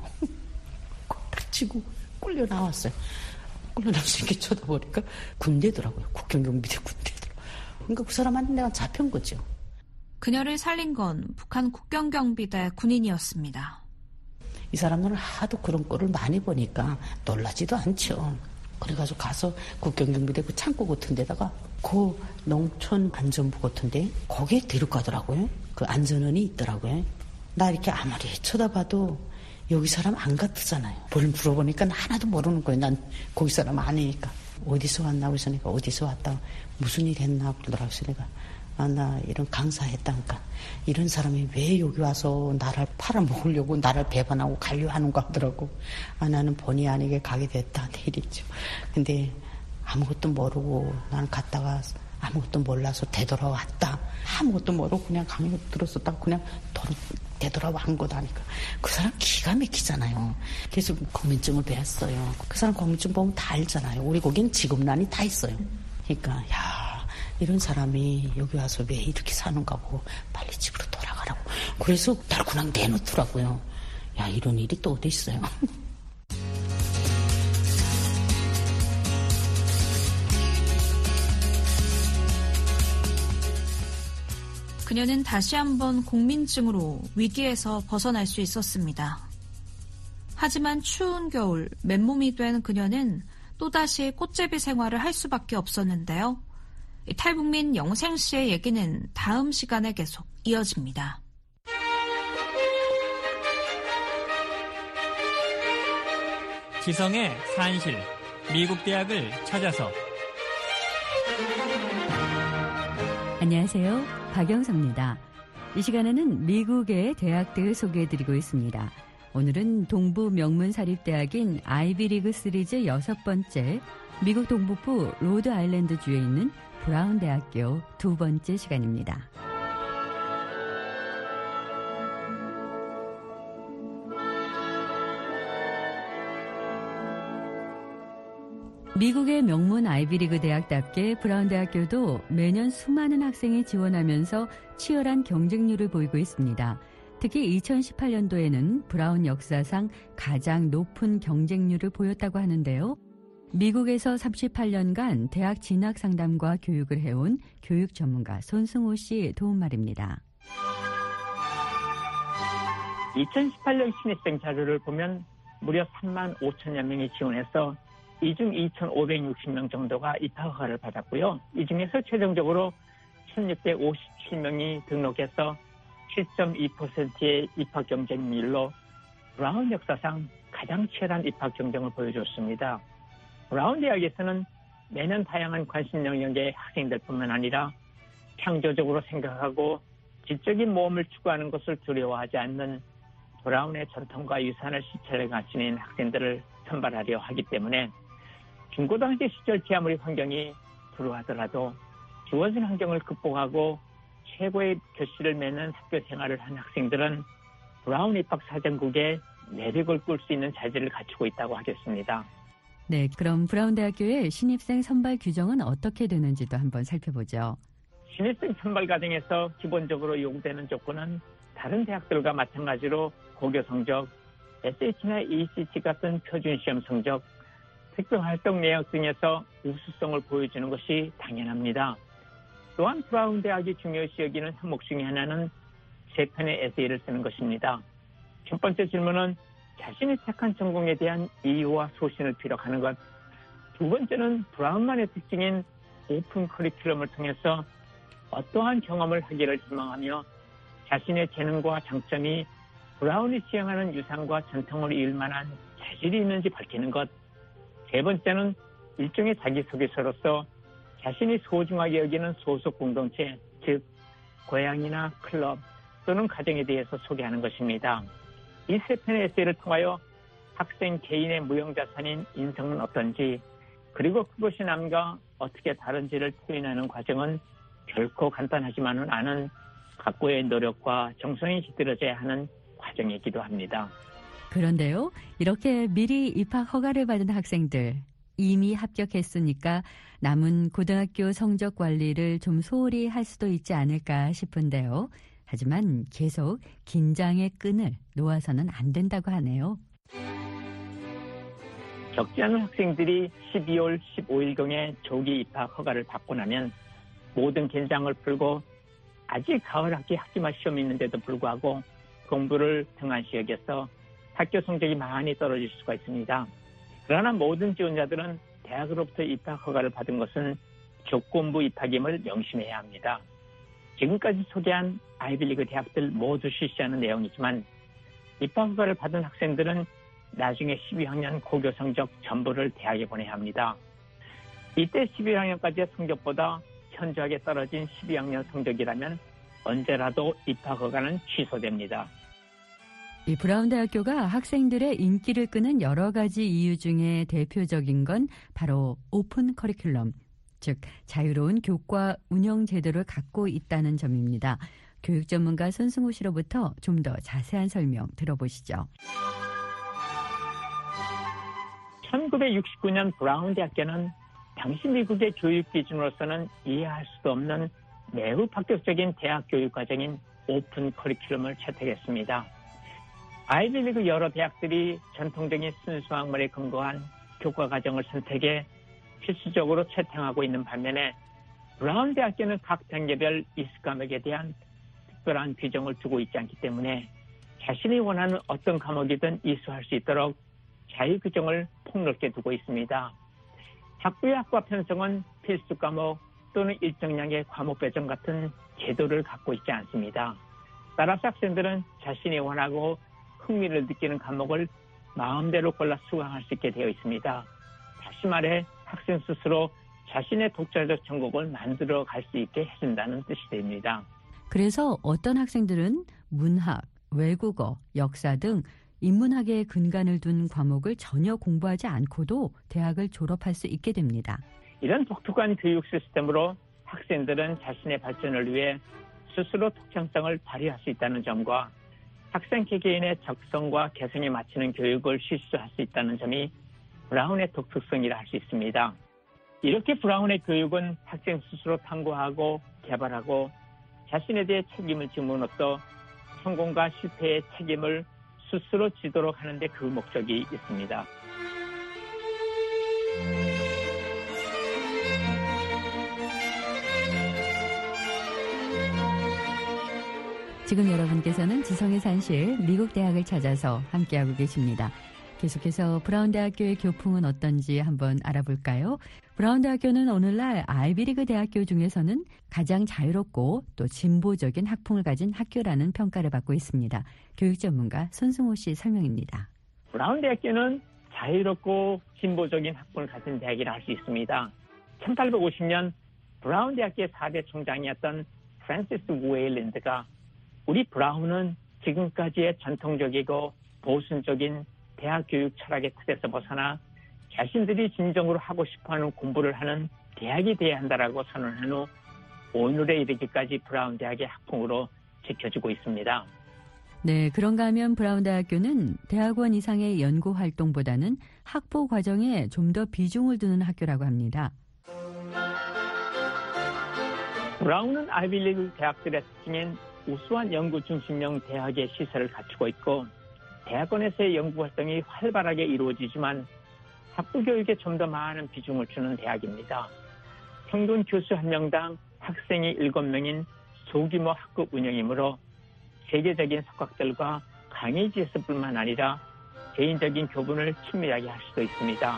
S14: 딱 치고 끌려 나왔어요. 끌려 나와서 이렇게 쳐다보니까 군대더라고요. 국경경비대 군대더라고요. 그러니까 그 사람한테 내가 잡힌 거죠.
S13: 그녀를 살린 건 북한 국경경비대 군인이었습니다.
S14: 이 사람들은 하도 그런 꼴을 많이 보니까 놀라지도 않죠. 그래가지고 가서 국경경비대 그 창고 같은 데다가 그 농촌 안전부 같은데 거기에 데려가더라고요. 그 안전원이 있더라고요. 나 이렇게 아무리 쳐다봐도 여기 사람 안 같잖아요. 뭘 물어보니까 하나도 모르는 거예요. 난 거기 사람 아니니까. 어디서 왔나 그러니까 어디서 왔다 무슨 일 했나 그러더라고요. 내가 나 이런 강사했다니까 이런 사람이 왜 여기 와서 나를 팔아먹으려고 나를 배반하고 가려 하는가 하더라고. 나는 본의 아니게 가게 됐다 이랬죠. 근데 아무것도 모르고 나는 갔다가 아무것도 몰라서 되돌아왔다. 아무것도 모르고 그냥 강에 들었었다가 그냥 되돌아온 거다니까. 그 사람 기가 막히잖아요. 그래서 국민증을 배웠어요. 그 사람 국민증 보면 다 알잖아요. 우리 거기는 직업란이 다 있어요. 그러니까 이런 사람이 여기 와서 왜 이렇게 사는가 보고 빨리 집으로 돌아가라고. 그래서 날 그냥 내놓더라고요. 이런 일이 또 어디 있어요.
S13: 그녀는 다시 한번 국민증으로 위기에서 벗어날 수 있었습니다. 하지만 추운 겨울 맨몸이 된 그녀는 또다시 꽃제비 생활을 할 수밖에 없었는데요. 탈북민 영생 씨의 얘기는 다음 시간에 계속 이어집니다.
S15: 지성의 산실, 미국 대학을 찾아서.
S16: 안녕하세요. 박영서입니다. 이 시간에는 미국의 대학들 소개해드리고 있습니다. 오늘은 동부 명문사립대학인 아이비리그 시리즈 6번째, 미국 동북부 로드아일랜드주에 있는 브라운 대학교 2번째 시간입니다. 미국의 명문 아이비리그 대학답게 브라운 대학교도 매년 수많은 학생이 지원하면서 치열한 경쟁률을 보이고 있습니다. 특히 2018년도에는 브라운 역사상 가장 높은 경쟁률을 보였다고 하는데요. 미국에서 38년간 대학 진학 상담과 교육을 해온 교육 전문가 손승호 씨 도움 말입니다.
S17: 2018년 신입생 자료를 보면 무려 3만 5천여 명이 지원해서 이 중 2,560명 정도가 입학 허가를 받았고요. 이 중에서 최종적으로 1,657명이 등록해서 7.2%의 입학 경쟁률로 브라운 역사상 가장 치열한 입학 경쟁을 보여줬습니다. 브라운 대학에서는 매년 다양한 관심 영역의 학생들뿐만 아니라 창조적으로 생각하고 지적인 모험을 추구하는 것을 두려워하지 않는 브라운의 전통과 유산을 시찰해 가지는 학생들을 선발하려 하기 때문에 중고등학교 시절 제 아무리 환경이 불우하더라도 주어진 환경을 극복하고 최고의 교실을 맺는 학교 생활을 한 학생들은 브라운 입학 사정국에 매력을 꿀 수 있는 자질을 갖추고 있다고 하겠습니다.
S16: 네, 그럼 브라운 대학교의 신입생 선발 규정은 어떻게 되는지도 한번 살펴보죠.
S17: 신입생 선발 과정에서 기본적으로 요구되는 조건은 다른 대학들과 마찬가지로 고교 성적, SAT나 ACT 같은 표준 시험 성적, 특별활동 내역 등에서 우수성을 보여주는 것이 당연합니다. 또한 브라운 대학이 중요시 여기는 항목 중에 하나는 3편의 에세이를 쓰는 것입니다. 첫 번째 질문은 자신이 택한 전공에 대한 이유와 소신을 피력하는 것. 두 번째는 브라운만의 특징인 오픈 커리큘럼을 통해서 어떠한 경험을 하기를 희망하며 자신의 재능과 장점이 브라운이 지향하는 유산과 전통을 이을 만한 자질이 있는지 밝히는 것. 세 번째는 일종의 자기소개서로서 자신이 소중하게 여기는 소속 공동체, 즉 고향이나 클럽 또는 가정에 대해서 소개하는 것입니다. 이 3편의 에세이를 통하여 학생 개인의 무형자산인 인성은 어떤지, 그리고 그것이 남과 어떻게 다른지를 표현하는 과정은 결코 간단하지만은 않은 각고의 노력과 정성이 깃들어져야 하는 과정이기도 합니다.
S16: 그런데요, 이렇게 미리 입학 허가를 받은 학생들, 이미 합격했으니까 남은 고등학교 성적 관리를 좀 소홀히 할 수도 있지 않을까 싶은데요. 하지만 계속 긴장의 끈을 놓아서는 안 된다고 하네요.
S17: 적지 않은 학생들이 12월 15일경에 조기 입학 허가를 받고 나면 모든 긴장을 풀고 아직 가을 학기 학기말 시험이 있는데도 불구하고 공부를 등한시 여겨서 학교 성적이 많이 떨어질 수가 있습니다. 그러나 모든 지원자들은 대학으로부터 입학 허가를 받은 것은 조건부 입학임을 명심해야 합니다. 지금까지 소개한 아이비리그 대학들 모두 실시하는 내용이지만 입학 허가를 받은 학생들은 나중에 12학년 고교 성적 전부를 대학에 보내야 합니다. 이때 11학년까지의 성적보다 현저하게 떨어진 12학년 성적이라면 언제라도 입학 허가는 취소됩니다.
S16: 이 브라운 대학교가 학생들의 인기를 끄는 여러 가지 이유 중에 대표적인 건 바로 오픈 커리큘럼, 즉 자유로운 교과 운영 제도를 갖고 있다는 점입니다. 교육 전문가 손승호 씨로부터 좀 더 자세한 설명 들어보시죠.
S17: 1969년 브라운 대학교는 당시 미국의 교육 기준으로서는 이해할 수도 없는 매우 파격적인 대학 교육 과정인 오픈 커리큘럼을 채택했습니다. 아이비리그 여러 대학들이 전통적인 순수학문에 근거한 교과 과정을 선택해 필수적으로 채택하고 있는 반면에 브라운 대학교는 각 단계별 이수 과목에 대한 특별한 규정을 두고 있지 않기 때문에 자신이 원하는 어떤 과목이든 이수할 수 있도록 자유 규정을 폭넓게 두고 있습니다. 학부의 학과 편성은 필수 과목 또는 일정량의 과목 배정 같은 제도를 갖고 있지 않습니다. 따라서 학생들은 자신이 원하고 흥미를 느끼는 과목을 마음대로 골라 수강할 수 있게 되어 있습니다. 다시 말해 학생 스스로 자신의 독자적 전공을 만들어 갈 수 있게 해준다는 뜻이 됩니다.
S16: 그래서 어떤 학생들은 문학, 외국어, 역사 등 인문학에 근간을 둔 과목을 전혀 공부하지 않고도 대학을 졸업할 수 있게 됩니다.
S17: 이런 독특한 교육 시스템으로 학생들은 자신의 발전을 위해 스스로 특장성을 발휘할 수 있다는 점과 학생 개개인의 적성과 개성에 맞추는 교육을 실시할 수 있다는 점이 브라운의 독특성이라 할 수 있습니다. 이렇게 브라운의 교육은 학생 스스로 탐구하고 개발하고 자신에 대해 책임을 지므로써 성공과 실패의 책임을 스스로 지도록 하는 데 그 목적이 있습니다.
S16: 지금 여러분께서는 지성의 산실 미국 대학을 찾아서 함께하고 계십니다. 계속해서 브라운 대학교의 교풍은 어떤지 한번 알아볼까요? 브라운 대학교는 오늘날 아이비리그 대학교 중에서는 가장 자유롭고 또 진보적인 학풍을 가진 학교라는 평가를 받고 있습니다. 교육 전문가 손승호 씨 설명입니다.
S17: 브라운 대학교는 자유롭고 진보적인 학풍을 가진 대학이라 할 수 있습니다. 1850년 브라운 대학교의 4대 총장이었던 프랜시스 웨일랜드가 우리 브라운은 지금까지의 전통적이고 보수적인 대학 교육 철학의 틀에서 벗어나 자신들이 진정으로 하고 싶어하는 공부를 하는 대학이 되어야 한다라고 선언한 후 오늘에 이르기까지 브라운 대학의 학풍으로 지켜지고 있습니다.
S16: 네, 그런가 하면 브라운 대학교는 대학원 이상의 연구 활동보다는 학부 과정에 좀 더 비중을 두는 학교라고 합니다.
S17: 브라운은 아이비리그 대학들의 특징인 우수한 연구 중심형 대학의 시설을 갖추고 있고 대학원에서의 연구 활동이 활발하게 이루어지지만 학부 교육에 좀 더 많은 비중을 주는 대학입니다. 평균 교수 1명당 학생이 7명인 소규모 학급 운영이므로 세계적인 석학들과 강의 지에서뿐만 아니라 개인적인 교분을 친밀하게 할 수도 있습니다.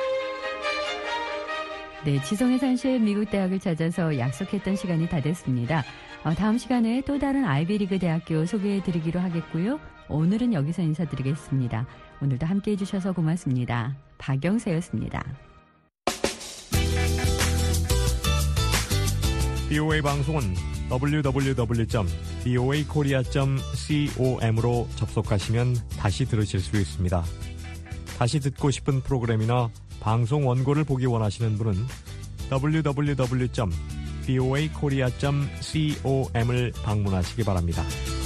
S16: 네, 지성의 산실 미국 대학을 찾아서 약속했던 시간이 다 됐습니다. 다음 시간에 또 다른 아이비리그 대학교 소개해드리기로 하겠고요. 오늘은 여기서 인사드리겠습니다. 오늘도 함께해 주셔서 고맙습니다. 박영세였습니다.
S18: BOA 방송은 www.boakorea.com으로 접속하시면 다시 들으실 수 있습니다. 다시 듣고 싶은 프로그램이나 방송 원고를 보기 원하시는 분은 www.boakorea.com을 방문하시기 바랍니다.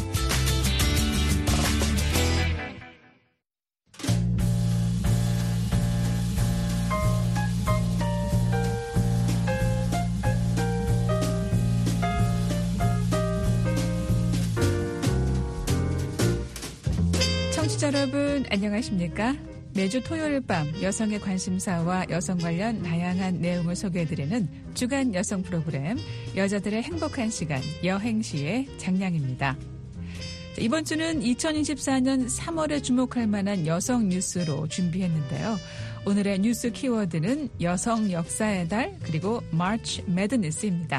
S12: 청취자 여러분 안녕하십니까? 매주 토요일 밤 여성의 관심사와 여성 관련 다양한 내용을 소개해드리는 주간 여성 프로그램 여자들의 행복한 시간 여행시의 장량입니다. 이번 주는 2024년 3월에 주목할 만한 여성 뉴스로 준비했는데요. 오늘의 뉴스 키워드는 여성 역사의 달 그리고 March Madness입니다.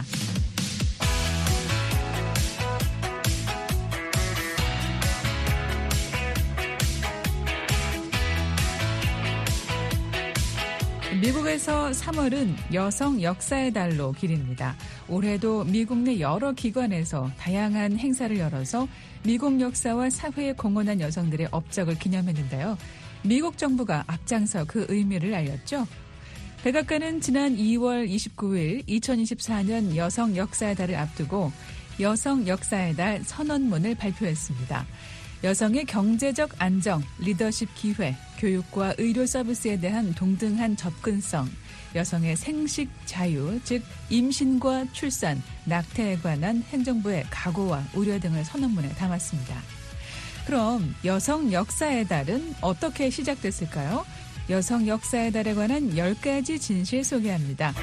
S12: 미국에서 3월은 여성 역사의 달로 기립니다. 올해도 미국 내 여러 기관에서 다양한 행사를 열어서 미국 역사와 사회에 공헌한 여성들의 업적을 기념했는데요. 미국 정부가 앞장서 그 의미를 알렸죠. 백악관은 지난 2월 29일 2024년 여성 역사의 달을 앞두고 여성 역사의 달 선언문을 발표했습니다. 여성의 경제적 안정, 리더십 기회, 교육과 의료 서비스에 대한 동등한 접근성, 여성의 생식 자유, 즉 임신과 출산, 낙태에 관한 행정부의 각오와 우려 등을 선언문에 담았습니다. 그럼 여성 역사의 달은 어떻게 시작됐을까요? 여성 역사의 달에 관한 10가지 진실 소개합니다.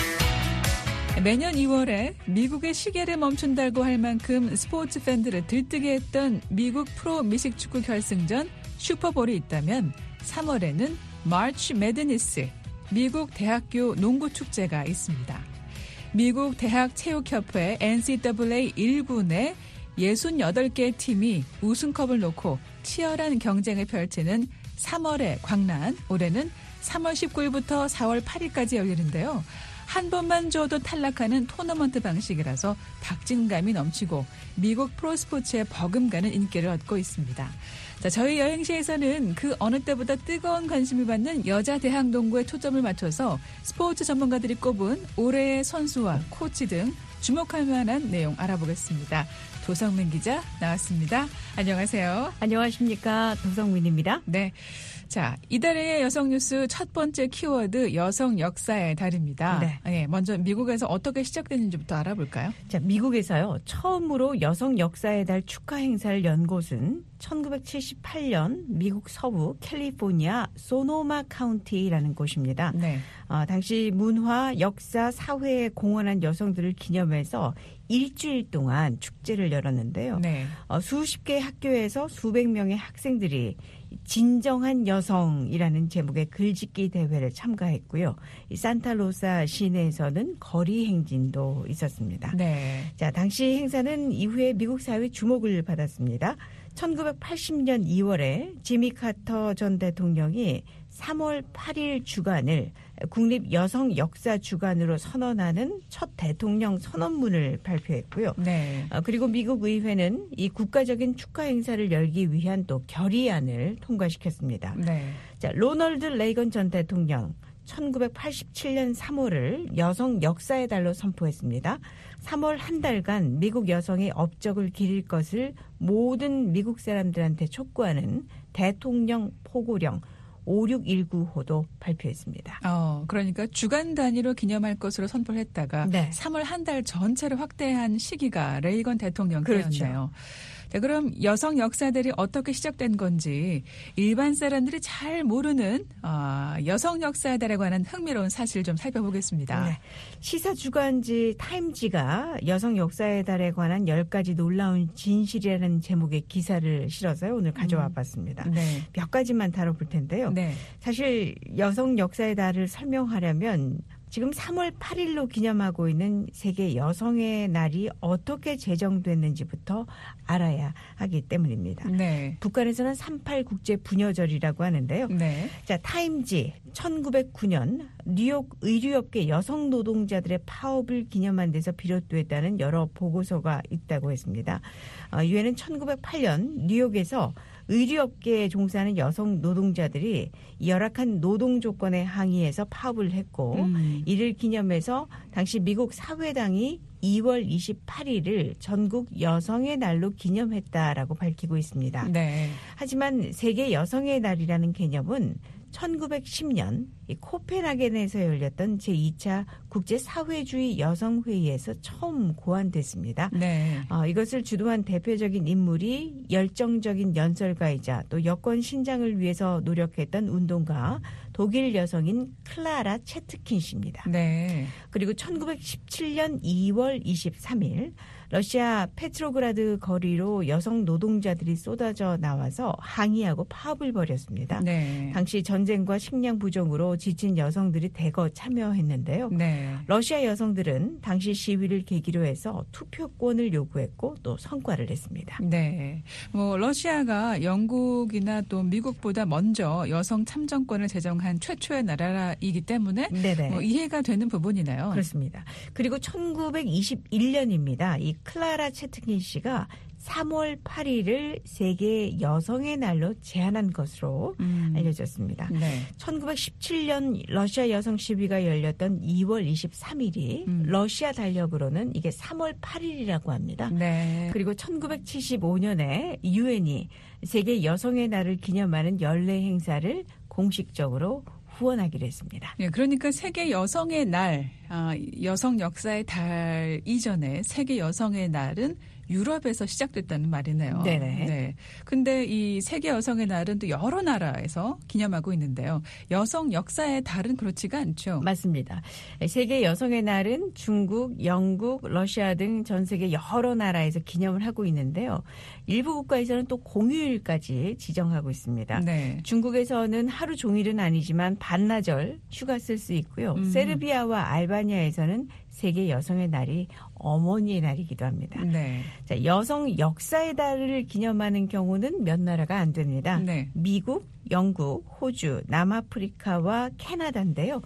S12: 매년 2월에 미국의 시계를 멈춘다고 할 만큼 스포츠 팬들을 들뜨게 했던 미국 프로 미식축구 결승전 슈퍼볼이 있다면 3월에는 March Madness, 미국 대학교 농구축제가 있습니다. 미국 대학체육협회 NCAA 1구 내 68개 팀이 우승컵을 놓고 치열한 경쟁을 펼치는 3월의 광란, 올해는 3월 19일부터 4월 8일까지 열리는데요. 한 번만 줘도 탈락하는 토너먼트 방식이라서 박진감이 넘치고 미국 프로스포츠에 버금가는 인기를 얻고 있습니다. 자, 저희 여행시에서는 그 어느 때보다 뜨거운 관심을 받는 여자 대학 농구에 초점을 맞춰서 스포츠 전문가들이 꼽은 올해의 선수와 코치 등 주목할 만한 내용 알아보겠습니다. 도성민 기자 나왔습니다. 안녕하세요.
S19: 안녕하십니까. 도성민입니다.
S12: 네. 자, 이달의 여성 뉴스 첫 번째 키워드 여성 역사의 달입니다.
S19: 네.
S12: 네, 먼저 미국에서 어떻게 시작됐는지부터 알아볼까요?
S19: 자, 미국에서요. 처음으로 여성 역사의 달 축하 행사를 연 곳은 1978년 미국 서부 캘리포니아 소노마 카운티라는 곳입니다.
S12: 네.
S19: 당시 문화, 역사, 사회에 공헌한 여성들을 기념해서 일주일 동안 축제를 열었는데요.
S12: 네.
S19: 수십 개의 학교에서 수백 명의 학생들이 진정한 여성이라는 제목의 글짓기 대회를 참가했고요. 이 산타로사 시내에서는 거리 행진도 있었습니다.
S12: 네.
S19: 자, 당시 행사는 이후에 미국 사회 주목을 받았습니다. 1980년 2월에 지미 카터 전 대통령이 3월 8일 주간을 국립 여성 역사 주간으로 선언하는 첫 대통령 선언문을 발표했고요.
S12: 네.
S19: 그리고 미국 의회는 이 국가적인 축하 행사를 열기 위한 또 결의안을 통과시켰습니다.
S12: 네.
S19: 자, 로널드 레이건 전 대통령 1987년 3월을 여성 역사의 달로 선포했습니다. 3월 한 달간 미국 여성의 업적을 기릴 것을 모든 미국 사람들한테 촉구하는 대통령 포고령 5619호도 발표했습니다.
S12: 그러니까 주간 단위로 기념할 것으로 선포를 했다가
S19: 네.
S12: 3월 한 달 전체를 확대한 시기가 레이건 대통령 때였네요.
S19: 그렇죠.
S12: 자, 그럼 여성 역사들이 어떻게 시작된 건지 일반 사람들이 잘 모르는 여성 역사에 관한 흥미로운 사실을 좀 살펴보겠습니다.
S19: 네. 시사 주간지 타임지가 여성 역사의 달에 관한 10가지 놀라운 진실이라는 제목의 기사를 실어서 오늘 가져와 봤습니다.
S12: 네.
S19: 몇 가지만 다뤄볼 텐데요.
S12: 네.
S19: 사실 여성 역사의 달을 설명하려면 지금 3월 8일로 기념하고 있는 세계 여성의 날이 어떻게 제정됐는지부터 알아야 하기 때문입니다.
S12: 네.
S19: 북한에서는 38 국제 부녀절이라고 하는데요.
S12: 네.
S19: 자, 타임지 1909년 뉴욕 의류업계 여성 노동자들의 파업을 기념한 데서 비롯됐다는 여러 보고서가 있다고 했습니다. 유엔은 1908년 뉴욕에서 의류업계에 종사하는 여성 노동자들이 열악한 노동 조건에 항의해서 파업을 했고 이를 기념해서 당시 미국 사회당이 2월 28일을 전국 여성의 날로 기념했다라고 밝히고 있습니다.
S12: 네.
S19: 하지만 세계 여성의 날이라는 개념은 1910년 코펜하겐에서 열렸던 제2차 국제사회주의 여성회의에서 처음 고안됐습니다.
S12: 네.
S19: 이것을 주도한 대표적인 인물이 열정적인 연설가이자 또 여권 신장을 위해서 노력했던 운동가 독일 여성인 클라라 채트킨 씨입니다.
S12: 네.
S19: 그리고 1917년 2월 23일 러시아 페트로그라드 거리로 여성 노동자들이 쏟아져 나와서 항의하고 파업을 벌였습니다.
S12: 네.
S19: 당시 전쟁과 식량 부족으로 지친 여성들이 대거 참여했는데요.
S12: 네.
S19: 러시아 여성들은 당시 시위를 계기로 해서 투표권을 요구했고 또 성과를 냈습니다.
S12: 네. 러시아가 영국이나 또 미국보다 먼저 여성 참정권을 제정한 최초의 나라이기 때문에 이해가 되는 부분이네요.
S19: 그렇습니다. 그리고 1921년입니다. 이 클라라 채트킨 씨가 3월 8일을 세계 여성의 날로 제안한 것으로 알려졌습니다.
S12: 네.
S19: 1917년 러시아 여성 시위가 열렸던 2월 23일이 러시아 달력으로는 이게 3월 8일이라고 합니다.
S12: 네.
S19: 그리고 1975년에 유엔이 세계 여성의 날을 기념하는 연례 행사를 공식적으로 후원하기로 했습니다.
S12: 네, 그러니까 세계 여성의 날, 여성 역사의 달 이전에 세계 여성의 날은 유럽에서 시작됐다는 말이네요.
S19: 네네.
S12: 네. 근데 이 세계 여성의 날은 또 여러 나라에서 기념하고 있는데요. 여성 역사의 달은 그렇지가 않죠.
S19: 맞습니다. 세계 여성의 날은 중국, 영국, 러시아 등 전 세계 여러 나라에서 기념을 하고 있는데요. 일부 국가에서는 또 공휴일까지 지정하고 있습니다.
S12: 네.
S19: 중국에서는 하루 종일은 아니지만 반나절 휴가 쓸 수 있고요. 세르비아와 알바니아에서는 세계 여성의 날이 어머니의 날이기도 합니다.
S12: 네.
S19: 자, 여성 역사의 달을 기념하는 경우는 몇 나라가 안 됩니다.
S12: 네.
S19: 미국, 영국, 호주, 남아프리카와 캐나다인데요.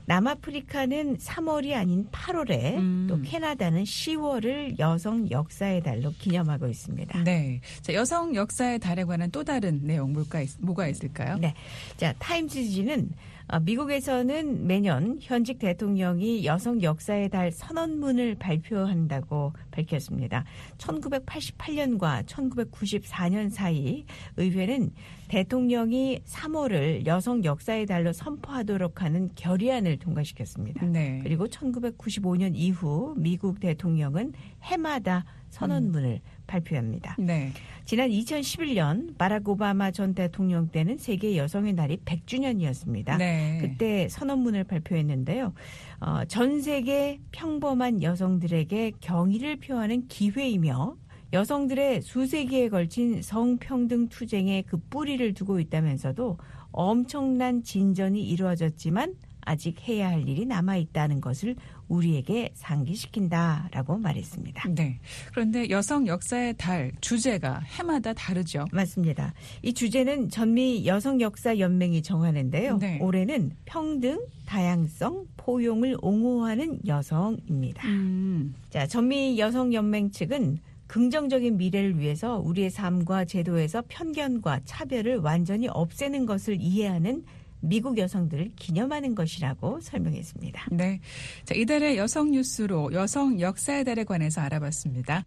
S19: 남아프리카는 3월이 아닌 8월에 또 캐나다는 10월을 여성 역사의 달로 기념하고 있습니다.
S12: 네. 자, 여성 역사의 달에 관한 또 다른 내용 뭐가 있을까요?
S19: 네. 자, 타임즈지는 미국에서는 매년 현직 대통령이 여성 역사의 달 선언문을 발표한다고 밝혔습니다. 1988년과 1994년 사이 의회는 대통령이 3월을 여성 역사의 달로 선포하도록 하는 결의안을 통과시켰습니다.
S12: 네.
S19: 그리고 1995년 이후 미국 대통령은 해마다 선언문을 발표합니다.
S12: 네.
S19: 지난 2011년 바락 오바마 전 대통령 때는 세계 여성의 날이 100주년이었습니다.
S12: 네.
S19: 그때 선언문을 발표했는데요. 전 세계 평범한 여성들에게 경의를 표하는 기회이며 여성들의 수세기에 걸친 성평등 투쟁에 그 뿌리를 두고 있다면서도 엄청난 진전이 이루어졌지만 아직 해야 할 일이 남아있다는 것을 우리에게 상기시킨다라고 말했습니다.
S12: 네. 그런데 여성 역사의 달 주제가 해마다 다르죠.
S19: 맞습니다. 이 주제는 전미 여성역사연맹이 정하는데요.
S12: 네.
S19: 올해는 평등, 다양성, 포용을 옹호하는 여성입니다. 자, 전미 여성연맹 측은 긍정적인 미래를 위해서 우리의 삶과 제도에서 편견과 차별을 완전히 없애는 것을 이해하는 미국 여성들을 기념하는 것이라고 설명했습니다.
S12: 네. 자, 이달의 여성 뉴스로 여성 역사의 달에 관해서 알아봤습니다.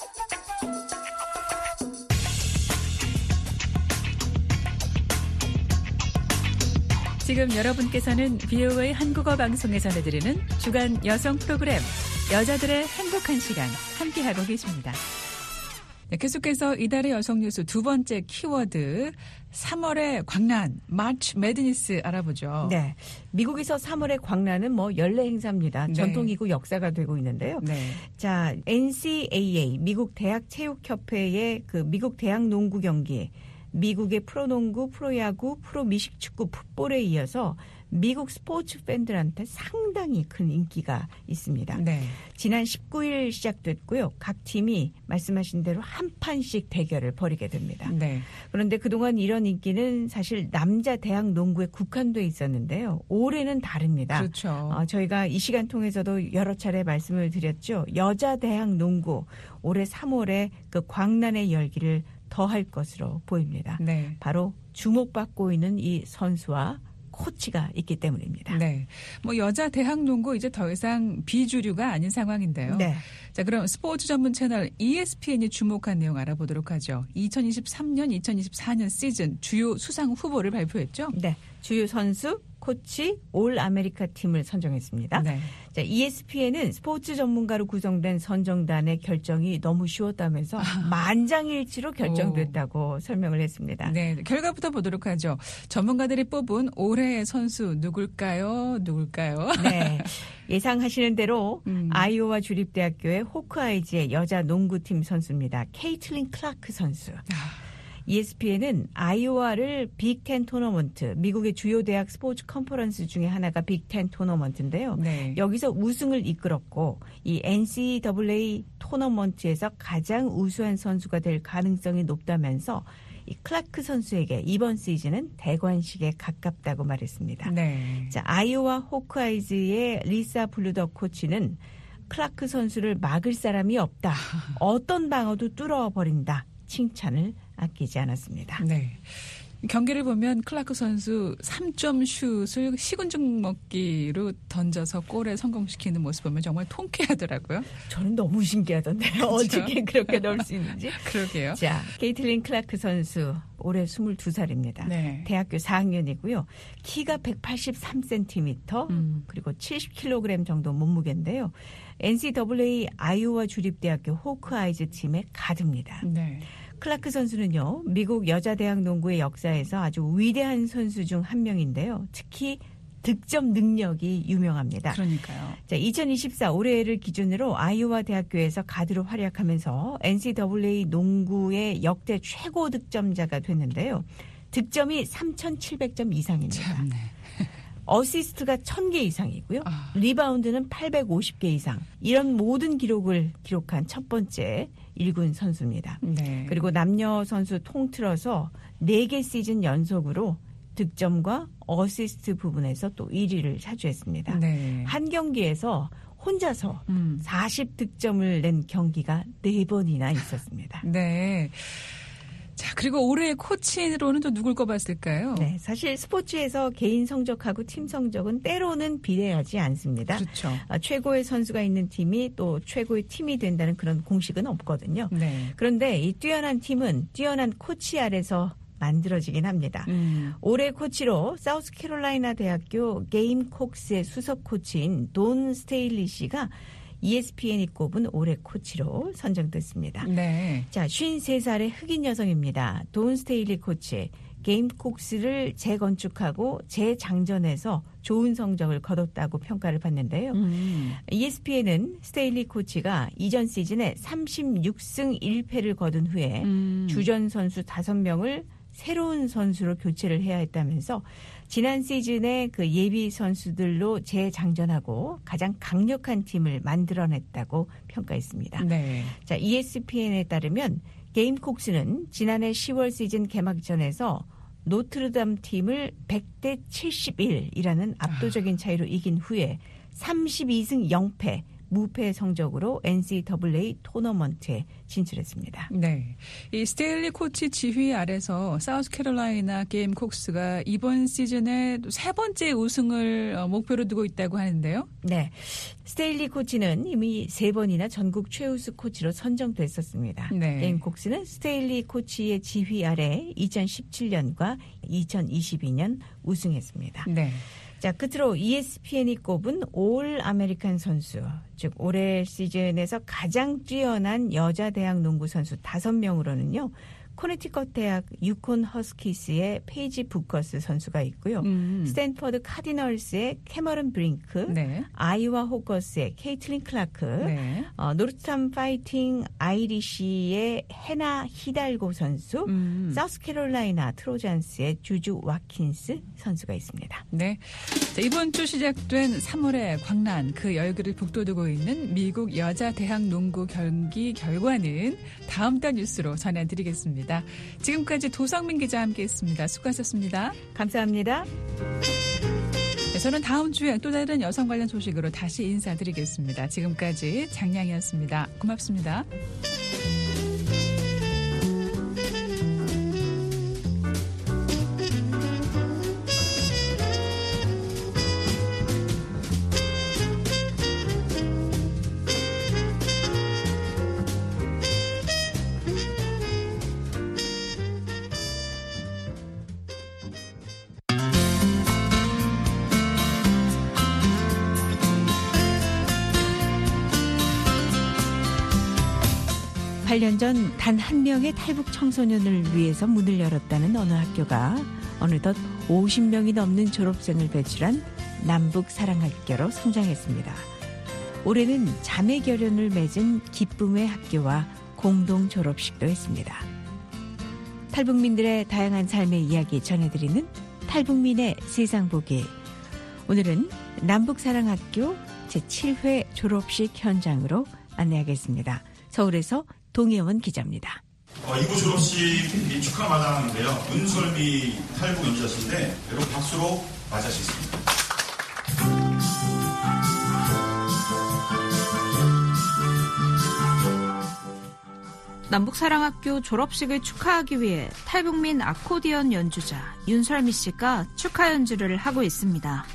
S12: 지금 여러분께서는 VOA 한국어 방송에서 내드리는 주간 여성 프로그램 여자들의 행복한 시간 함께하고 계십니다. 네, 계속해서 이달의 여성 뉴스 두 번째 키워드 3월의 광란, 마치 매드니스 알아보죠.
S19: 네, 미국에서 3월의 광란은 연례 행사입니다.
S12: 네.
S19: 전통이고 역사가 되고 있는데요.
S12: 네.
S19: 자, NCAA 미국 대학체육협회의 그 미국 대학 농구 경기, 미국의 프로농구, 프로야구, 프로미식축구, 풋볼에 이어서 미국 스포츠 팬들한테 상당히 큰 인기가 있습니다.
S12: 네.
S19: 지난 19일 시작됐고요. 각 팀이 말씀하신 대로 한 판씩 대결을 벌이게 됩니다.
S12: 네.
S19: 그런데 그동안 이런 인기는 사실 남자 대학 농구에 국한돼 있었는데요. 올해는 다릅니다.
S12: 그렇죠.
S19: 저희가 이 시간 통해서도 여러 차례 말씀을 드렸죠. 여자 대학 농구 올해 3월에 그 광란의 열기를 더할 것으로 보입니다.
S12: 네.
S19: 바로 주목받고 있는 이 선수와 코치가 있기 때문입니다.
S12: 네. 여자 대학 농구 이제 더 이상 비주류가 아닌 상황인데요.
S19: 네.
S12: 자, 그럼 스포츠 전문 채널 ESPN이 주목한 내용 알아보도록 하죠. 2023년, 2024년 시즌 주요 수상 후보를 발표했죠.
S19: 네. 주요 선수, 코치, 올 아메리카 팀을 선정했습니다.
S12: 네.
S19: 자, ESPN은 스포츠 전문가로 구성된 선정단의 결정이 너무 쉬웠다면서 만장일치로 결정됐다고 설명을 했습니다.
S12: 네, 결과부터 보도록 하죠. 전문가들이 뽑은 올해의 선수 누굴까요?
S19: 네, 예상하시는 대로 아이오와 주립대학교의 호크아이즈의 여자 농구팀 선수입니다. 케이틀린 클라크 선수. ESPN은 아이오와를 빅10 토너먼트, 미국의 주요 대학 스포츠 컨퍼런스 중에 하나가 빅10 토너먼트인데요.
S12: 네.
S19: 여기서 우승을 이끌었고 이 NCAA 토너먼트에서 가장 우수한 선수가 될 가능성이 높다면서 이 클라크 선수에게 이번 시즌은 대관식에 가깝다고 말했습니다.
S12: 네.
S19: 자, 아이오와 호크아이즈의 리사 블루더 코치는 클라크 선수를 막을 사람이 없다. 어떤 방어도 뚫어버린다. 칭찬을 아끼지 않았습니다.
S12: 네. 경기를 보면 클라크 선수 3점 슛을 식은죽 먹기로 던져서 골에 성공시키는 모습 보면 정말 통쾌하더라고요.
S19: 저는 너무 신기하던데요.
S12: 그렇죠?
S19: 어떻게 그렇게 넣을 수 있는지.
S12: 그러게요.
S19: 자, 케이틀린 클라크 선수 올해 22살입니다.
S12: 네.
S19: 대학교 4학년이고요. 키가 183cm 그리고 70kg 정도 몸무게인데요. NCAA 아이오와 주립대학교 호크아이즈 팀의 가드입니다.
S12: 네.
S19: 클라크 선수는요, 미국 여자대학 농구의 역사에서 아주 위대한 선수 중 한 명인데요. 특히 득점 능력이 유명합니다.
S12: 그러니까요.
S19: 자, 2024 올해를 기준으로 아이오와 대학교에서 가드로 활약하면서 NCAA 농구의 역대 최고 득점자가 됐는데요. 득점이 3,700점 이상입니다.
S12: 참네.
S19: 어시스트가 1,000개 이상이고요. 리바운드는 850개 이상. 이런 모든 기록을 기록한 첫 번째 1군 선수입니다.
S12: 네.
S19: 그리고 남녀 선수 통틀어서 4개 시즌 연속으로 득점과 어시스트 부분에서 또 1위를 차지했습니다.
S12: 네.
S19: 한 경기에서 혼자서 40득점을 낸 경기가 4번이나 있었습니다.
S12: 네. 자, 그리고 올해의 코치로는 또 누굴 꼽았을까요?
S19: 네, 사실 스포츠에서 개인 성적하고 팀 성적은 때로는 비례하지 않습니다.
S12: 그렇죠.
S19: 최고의 선수가 있는 팀이 또 최고의 팀이 된다는 그런 공식은 없거든요.
S12: 네.
S19: 그런데 이 뛰어난 팀은 뛰어난 코치 아래서 만들어지긴 합니다. 올해 코치로 사우스캐롤라이나 대학교 게임콕스의 수석 코치인 돈 스테일리 씨가 ESPN이 꼽은 올해 코치로 선정됐습니다.
S12: 네.
S19: 자, 53살의 흑인 여성입니다. 돈 스테일리 코치. 게임콕스를 재건축하고 재장전해서 좋은 성적을 거뒀다고 평가를 받는데요. ESPN은 스테일리 코치가 이전 시즌에 36승 1패를 거둔 후에 주전 선수 5명을 새로운 선수로 교체를 해야 했다면서 지난 시즌에 그 예비 선수들로 재장전하고 가장 강력한 팀을 만들어냈다고 평가했습니다.
S12: 네.
S19: 자, ESPN에 따르면 게임콕스는 지난해 10월 시즌 개막전에서 노트르담 팀을 100대 71이라는 압도적인 차이로 이긴 후에 32승 0패 무패 성적으로 NCAA 토너먼트에 진출했습니다.
S12: 네, 이 스테일리 코치 지휘 아래서 사우스캐롤라이나 게임콕스가 이번 시즌에 3번째 우승을 목표로 두고 있다고 하는데요.
S19: 네, 스테일리 코치는 이미 3번이나 전국 최우수 코치로 선정됐었습니다.
S12: 네.
S19: 게임콕스는 스테일리 코치의 지휘 아래 2017년과 2022년 우승했습니다.
S12: 네.
S19: 자, 끝으로 ESPN이 꼽은 올 아메리칸 선수, 즉 올해 시즌에서 가장 뛰어난 여자 대학 농구 선수 5명으로는요. 코네티컷 대학 유콘 허스키스의 페이지 부커스 선수가 있고요. 스탠퍼드 카디널스의 캐머런 브링크,
S12: 네.
S19: 아이와 호커스의 케이틀린 클라크,
S12: 네.
S19: 노르탐 파이팅 아이리시의 헤나 히달고 선수, 사우스캐롤라이나 트로잔스의 주주 와킨스 선수가 있습니다.
S12: 네. 자, 이번 주 시작된 3월의 광란, 그 열기를 북돋우고 있는 미국 여자 대학 농구 경기 결과는 다음 달 뉴스로 전해드리겠습니다. 지금까지 도성민 기자와 함께했습니다. 수고하셨습니다.
S19: 감사합니다.
S12: 네, 저는 다음 주에 또 다른 여성 관련 소식으로 다시 인사드리겠습니다. 지금까지 장량이었습니다. 고맙습니다.
S19: 팔 년 전 단 한 명의 탈북 청소년을 위해서 문을 열었다는 어느 학교가 어느덧 50명이 넘는 졸업생을 배출한 남북 사랑학교로 성장했습니다. 올해는 자매 결연을 맺은 기쁨의 학교와 공동 졸업식도 했습니다. 탈북민들의 다양한 삶의 이야기 전해드리는 탈북민의 세상 보기. 오늘은 남북 사랑학교 제7회 졸업식 현장으로 안내하겠습니다. 서울에서 동혜원 기자입니다.
S20: 이부 졸업식 축하 마당인데요. 은솔미 탈북 연주자신데 여러분 박수로 맞이하시겠습니다.
S13: 남북사랑학교 졸업식을 축하하기 위해 탈북민 아코디언 연주자 윤설미 씨가 축하 연주를 하고 있습니다.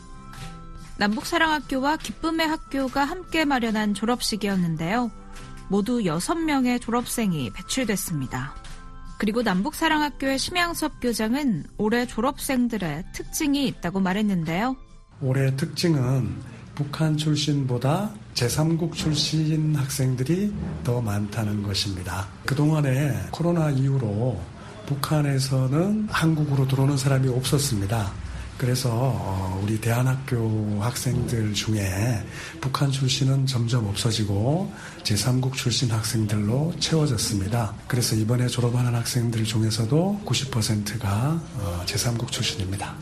S13: 남북사랑학교와 기쁨의 학교가 함께 마련한 졸업식이었는데요. 모두 6명의 졸업생이 배출됐습니다. 그리고 남북사랑학교의 심양섭 교장은 올해 졸업생들의 특징이 있다고 말했는데요.
S21: 올해 특징은 북한 출신보다 제3국 출신 학생들이 더 많다는 것입니다. 그동안에 코로나 이후로 북한에서는 한국으로 들어오는 사람이 없었습니다. 그래서 우리 대한학교 학생들 중에 북한 출신은 점점 없어지고 제3국 출신 학생들로 채워졌습니다. 그래서 이번에 졸업하는 학생들 중에서도 90%가 제3국 출신입니다.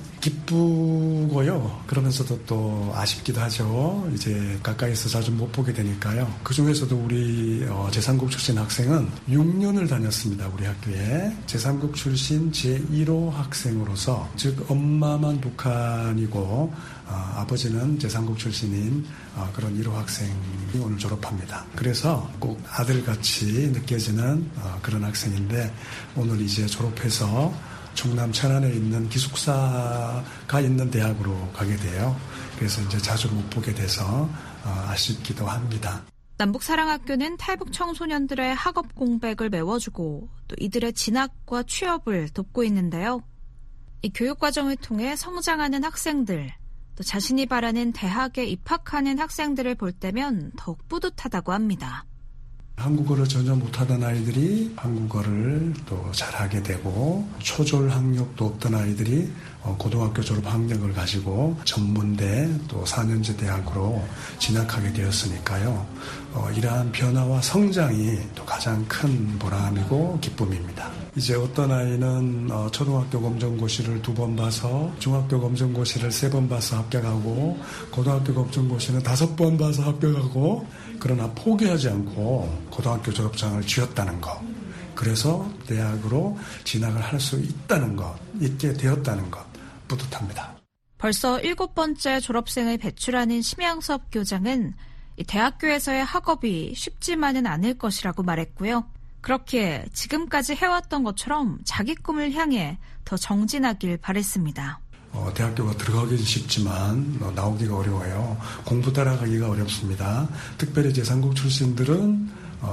S21: 기쁘고요. 그러면서도 또 아쉽기도 하죠. 이제 가까이서 자주 못 보게 되니까요. 그 중에서도 우리 제3국 출신 학생은 6년을 다녔습니다. 우리 학교에. 제3국 출신 제1호 학생으로서, 즉 엄마만 북한이고 아버지는 제3국 출신인 그런 1호 학생이 오늘 졸업합니다. 그래서 꼭 아들같이 느껴지는 그런 학생인데, 오늘 이제 졸업해서 충남 천안에 있는 기숙사가 있는 대학으로 가게 돼요. 그래서 이제 자주 못 보게 돼서 아쉽기도 합니다.
S13: 남북사랑학교는 탈북 청소년들의 학업 공백을 메워주고 또 이들의 진학과 취업을 돕고 있는데요. 이 교육과정을 통해 성장하는 학생들, 또 자신이 바라는 대학에 입학하는 학생들을 볼 때면 더욱 뿌듯하다고 합니다.
S21: 한국어를 전혀 못하던 아이들이 한국어를 또 잘하게 되고, 초졸 학력도 없던 아이들이 고등학교 졸업 학력을 가지고 전문대 또 4년제 대학으로 진학하게 되었으니까요. 이러한 변화와 성장이 또 가장 큰 보람이고 기쁨입니다. 이제 어떤 아이는 초등학교 검정고시를 2번 봐서, 중학교 검정고시를 3번 봐서 합격하고, 고등학교 검정고시는 5번 봐서 합격하고, 그러나 포기하지 않고 고등학교 졸업장을 쥐었다는 것, 그래서 대학으로 진학을 할 수 있다는 것, 있게 되었다는 것, 뿌듯합니다.
S13: 벌써 7번째 졸업생을 배출하는 심양섭 교장은 대학교에서의 학업이 쉽지만은 않을 것이라고 말했고요. 그렇기에 지금까지 해왔던 것처럼 자기 꿈을 향해 더 정진하길 바랬습니다.
S21: 대학교가 들어가기는 쉽지만 나오기가 어려워요. 공부 따라가기가 어렵습니다. 특별히 제3국 출신들은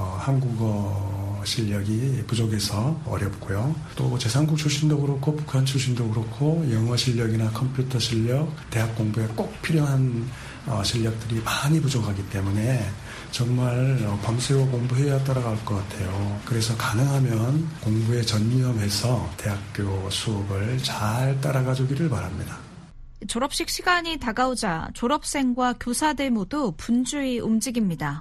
S21: 한국어 실력이 부족해서 어렵고요. 또 제3국 출신도 그렇고 북한 출신도 그렇고 영어 실력이나 컴퓨터 실력, 대학 공부에 꼭 필요한 실력들이 많이 부족하기 때문에 정말 밤새워 공부해야 따라갈 것 같아요. 그래서 가능하면 공부에 전념해서 대학교 수업을 잘 따라가 주기를 바랍니다.
S13: 졸업식 시간이 다가오자 졸업생과 교사들 모두 분주히 움직입니다.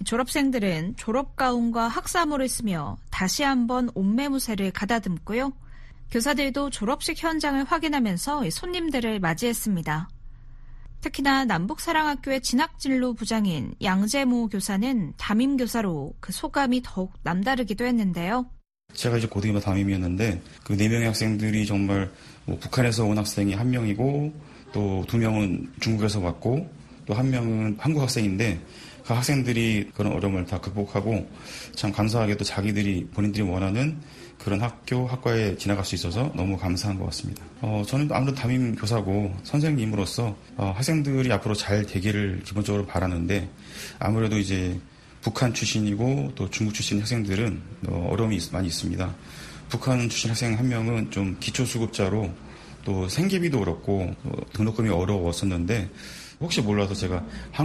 S13: 졸업생들은 졸업가운과 학사모를 쓰며 다시 한번 옷매무새를 가다듬고요. 교사들도 졸업식 현장을 확인하면서 손님들을 맞이했습니다. 특히나 남북사랑학교의 진학진로 부장인 양재모 교사는 담임교사로 그 소감이 더욱 남다르기도 했는데요.
S3: 제가 이제 고등이와 담임이었는데 그 4명의 학생들이 정말 북한에서 온 학생이 1명이고 또 2명은 중국에서 왔고 또 1명은 한국 학생인데 그 학생들이 그런 어려움을 다 극복하고 참 감사하게도 자기들이 본인들이 원하는 그런 학과에 진학할 수 있어서 너무 감사한 것 같습니다. 저는 아무래도 담임 교사고 선생님으로서 학생들이 앞으로 잘 되기를 기본적으로 바라는데 아무래도 이제 북한 출신이고 또 중국 출신 학생들은 어려움이 많이 있습니다. 북한 출신 학생 1명은 좀 기초수급자로 또 생계비도 그렇고 등록금이 어려웠었는데 혹시 몰라서 제가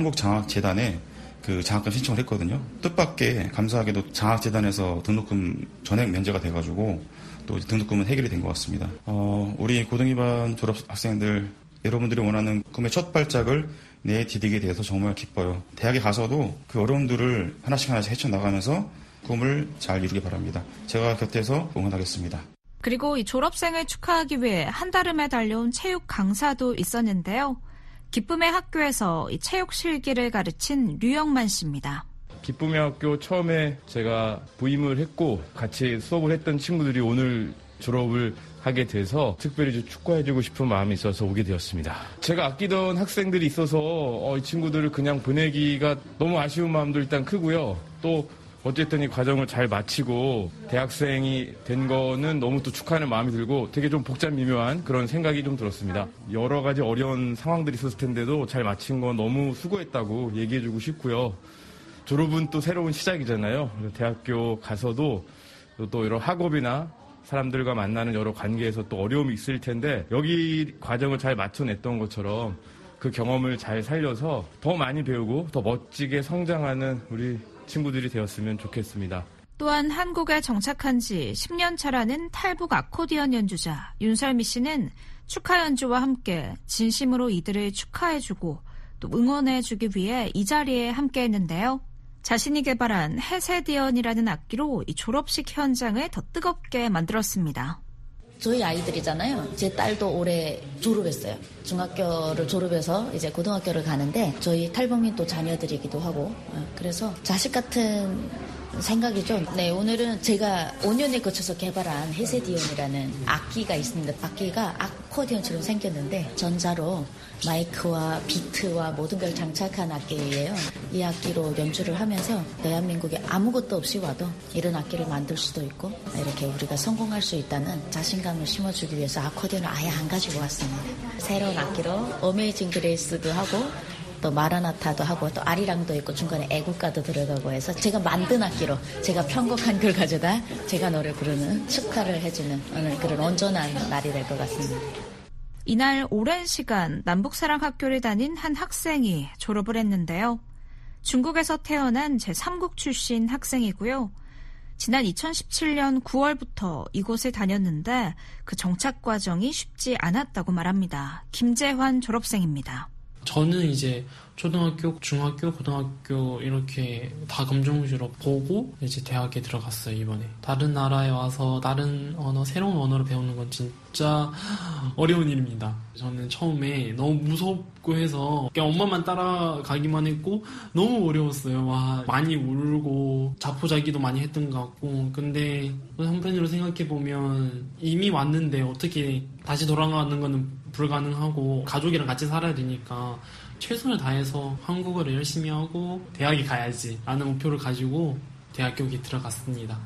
S3: 한국장학재단에 그 장학금 신청을 했거든요. 뜻밖의 감사하게도 장학재단에서 등록금 전액 면제가 돼가지고 또 등록금은 해결이 된 것 같습니다. 우리 고등이반 졸업 학생들 여러분들이 원하는 꿈의 첫 발짝을 내디디게 돼서 정말 기뻐요. 대학에 가서도 그 어려움들을 하나씩 헤쳐나가면서 꿈을 잘 이루기 바랍니다. 제가 곁에서 응원하겠습니다.
S13: 그리고 이 졸업생을 축하하기 위해 한달음에 달려온 체육 강사도 있었는데요. 기쁨의 학교에서 이 체육 실기를 가르친 류영만 씨입니다.
S22: 기쁨의 학교 처음에 제가 부임을 했고 같이 수업을 했던 친구들이 오늘 졸업을 하게 돼서 특별히 축하해주고 싶은 마음이 있어서 오게 되었습니다. 제가 아끼던 학생들이 있어서 이 친구들을 그냥 보내기가 너무 아쉬운 마음도 일단 크고요. 또 어쨌든 이 과정을 잘 마치고 대학생이 된 거는 너무 또 축하하는 마음이 들고 되게 좀 복잡 미묘한 그런 생각이 좀 들었습니다. 여러 가지 어려운 상황들이 있었을 텐데도 잘 마친 건 너무 수고했다고 얘기해주고 싶고요. 졸업은 또 새로운 시작이잖아요. 대학교 가서도 또 이런 학업이나 사람들과 만나는 여러 관계에서 또 어려움이 있을 텐데 여기 과정을 잘 맞춰냈던 것처럼 그 경험을 잘 살려서 더 많이 배우고 더 멋지게 성장하는 우리 친구들이 되었으면 좋겠습니다.
S13: 또한 한국에 정착한 지 10년 차라는 탈북 아코디언 연주자 윤설미 씨는 축하 연주와 함께 진심으로 이들을 축하해주고 또 응원해주기 위해 이 자리에 함께했는데요. 자신이 개발한 헤세디언이라는 악기로 이 졸업식 현장을 더 뜨겁게 만들었습니다.
S5: 저희 아이들이잖아요. 제 딸도 올해 졸업했어요. 중학교를 졸업해서 이제 고등학교를 가는데 저희 탈북민 또 자녀들이기도 하고 그래서 자식 같은 생각이죠. 네, 오늘은 제가 5년에 거쳐서 개발한 헤세디언이라는 악기가 있습니다. 악기가 아코디언처럼 생겼는데 전자로 마이크와 비트와 모든 걸 장착한 악기예요. 이 악기로 연주를 하면서 대한민국에 아무것도 없이 와도 이런 악기를 만들 수도 있고 이렇게 우리가 성공할 수 있다는 자신감을 심어주기 위해서 아코디언을 아예 안 가지고 왔습니다. 새로운 악기로 어메이징 그레이스도 하고 또 마라나타도 하고 또 아리랑도 있고 중간에 애국가도 들어가고 해서 제가 만든 악기로 제가 편곡한 걸 가져다 제가 노래 부르는 축하를 해주는 오늘 그런 온전한 날이 될 것 같습니다.
S13: 이날 오랜 시간 남북사랑학교를 다닌 한 학생이 졸업을 했는데요. 중국에서 태어난 제3국 출신 학생이고요. 지난 2017년 9월부터 이곳을 다녔는데 그 정착 과정이 쉽지 않았다고 말합니다. 김재환 졸업생입니다.
S7: 저는 이제 초등학교, 중학교, 고등학교 이렇게 다 검정고시로 보고 이제 대학에 들어갔어요, 이번에. 다른 나라에 와서 다른 언어, 새로운 언어를 배우는 건 진짜 어려운 일입니다. 저는 처음에 너무 무섭고 해서 그냥 엄마만 따라가기만 했고 너무 어려웠어요. 와, 많이 울고 자포자기도 많이 했던 것 같고. 근데 한편으로 생각해보면 이미 왔는데 어떻게 다시 돌아가는 거는 불가능하고 가족이랑 같이 살아야 되니까 최선을 다해서 한국어를 열심히 하고 대학에 가야지 라는 목표를 가지고 대학교에 들어갔습니다.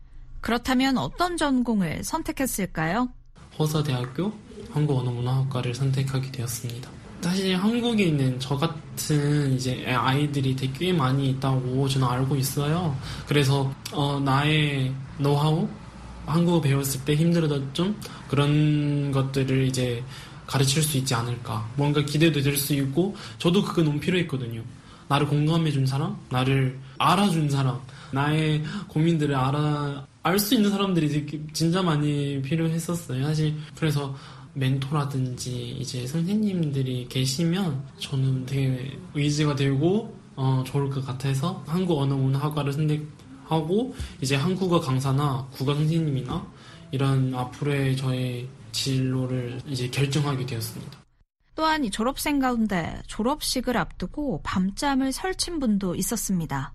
S13: 그렇다면 어떤 전공을 선택했을까요?
S7: 허사대학교 한국언어문화학과를 선택하게 되었습니다. 사실 한국에 있는 저 같은 이제 아이들이 되게 꽤 많이 있다고 저는 알고 있어요. 그래서 나의 노하우, 한국어 배웠을 때 힘들었던 점 그런 것들을 이제 가르칠 수 있지 않을까. 뭔가 기대도 될 수 있고 저도 그거 너무 필요했거든요. 나를 공감해준 사람, 나를 알아준 사람, 나의 고민들을 알 수 있는 사람들이 진짜 많이 필요했었어요. 사실 그래서 멘토라든지 이제 선생님들이 계시면 저는 되게 의지가 되고 좋을 것 같아서 한국언어문화학과를 선택하고 이제 한국어 강사나 국어 선생님이나 이런 앞으로의 저의 진로를 이제 결정하게 되었습니다.
S13: 또한 이 졸업생 가운데 졸업식을 앞두고 밤잠을 설친 분도 있었습니다.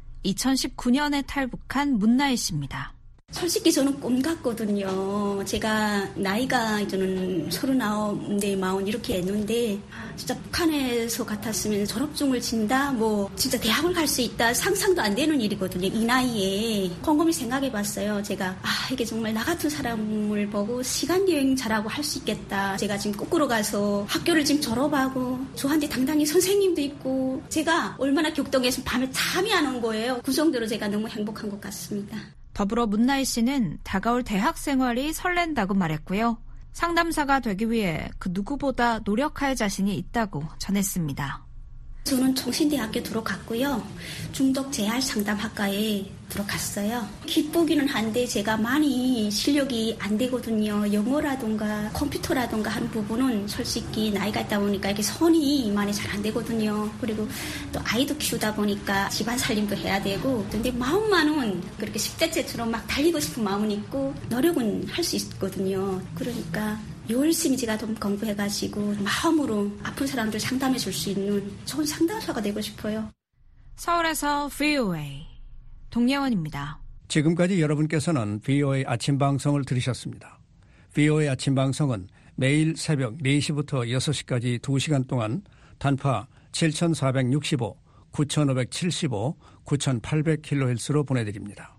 S13: 2019년에 탈북한 문나희 씨입니다.
S23: 솔직히 저는 꿈 같거든요. 제가 나이가 저는 39, 40 이렇게 했는데 진짜 북한에서 같았으면 졸업증을 진다, 뭐 진짜 대학을 갈 수 있다, 상상도 안 되는 일이거든요. 이 나이에 곰곰이 생각해봤어요. 제가 이게 정말 나 같은 사람을 보고 시간여행 잘하고 할 수 있겠다. 제가 지금 거꾸로 가서 학교를 지금 졸업하고 저한테 당당히 선생님도 있고 제가 얼마나 격동해서 밤에 잠이 안 온 거예요. 그 정도로 제가 너무 행복한 것 같습니다.
S13: 더불어 문나희 씨는 다가올 대학 생활이 설렌다고 말했고요. 상담사가 되기 위해 그 누구보다 노력할 자신이 있다고 전했습니다.
S23: 저는 총신대학교 들어갔고요. 중독 재활 상담학과에 들어갔어요. 기쁘기는 한데 제가 많이 실력이 안 되거든요. 영어라든가 컴퓨터라든가 하는 부분은 솔직히 나이가 있다 보니까 이렇게 손이 많이 잘 안 되거든요. 그리고 또 아이도 키우다 보니까 집안 살림도 해야 되고 근데 마음만은 그렇게 10대째처럼 막 달리고 싶은 마음은 있고 노력은 할 수 있거든요. 그러니까 열심히 제가 좀 공부해가지고 마음으로 아픈 사람들 상담해 줄 수 있는 좋은 상담사가 되고 싶어요.
S13: 서울에서 VOA 동예원입니다.
S24: 지금까지 여러분께서는 VOA 아침 방송을 들으셨습니다. VOA 아침 방송은 매일 새벽 4시부터 6시까지 2시간 동안 단파 7465, 9575, 9800kHz로 보내드립니다.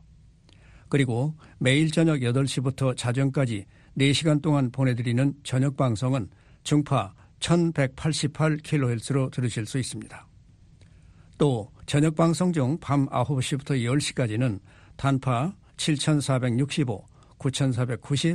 S24: 그리고 매일 저녁 8시부터 자정까지 4시간 동안 보내드리는 저녁 방송은 중파 1188kHz로 들으실 수 있습니다. 또 저녁 방송 중 밤 9시부터 10시까지는 단파 7465, 9490,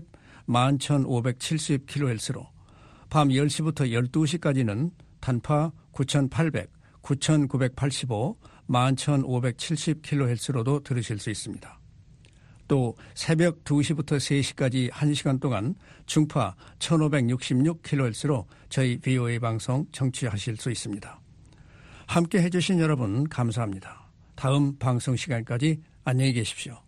S24: 11570kHz로 밤 10시부터 12시까지는 단파 9800, 9985, 11570kHz로도 들으실 수 있습니다. 또 새벽 2시부터 3시까지 1시간 동안 중파 1566kHz로 저희 VOA 방송 청취하실 수 있습니다. 함께 해주신 여러분 감사합니다. 다음 방송 시간까지 안녕히 계십시오.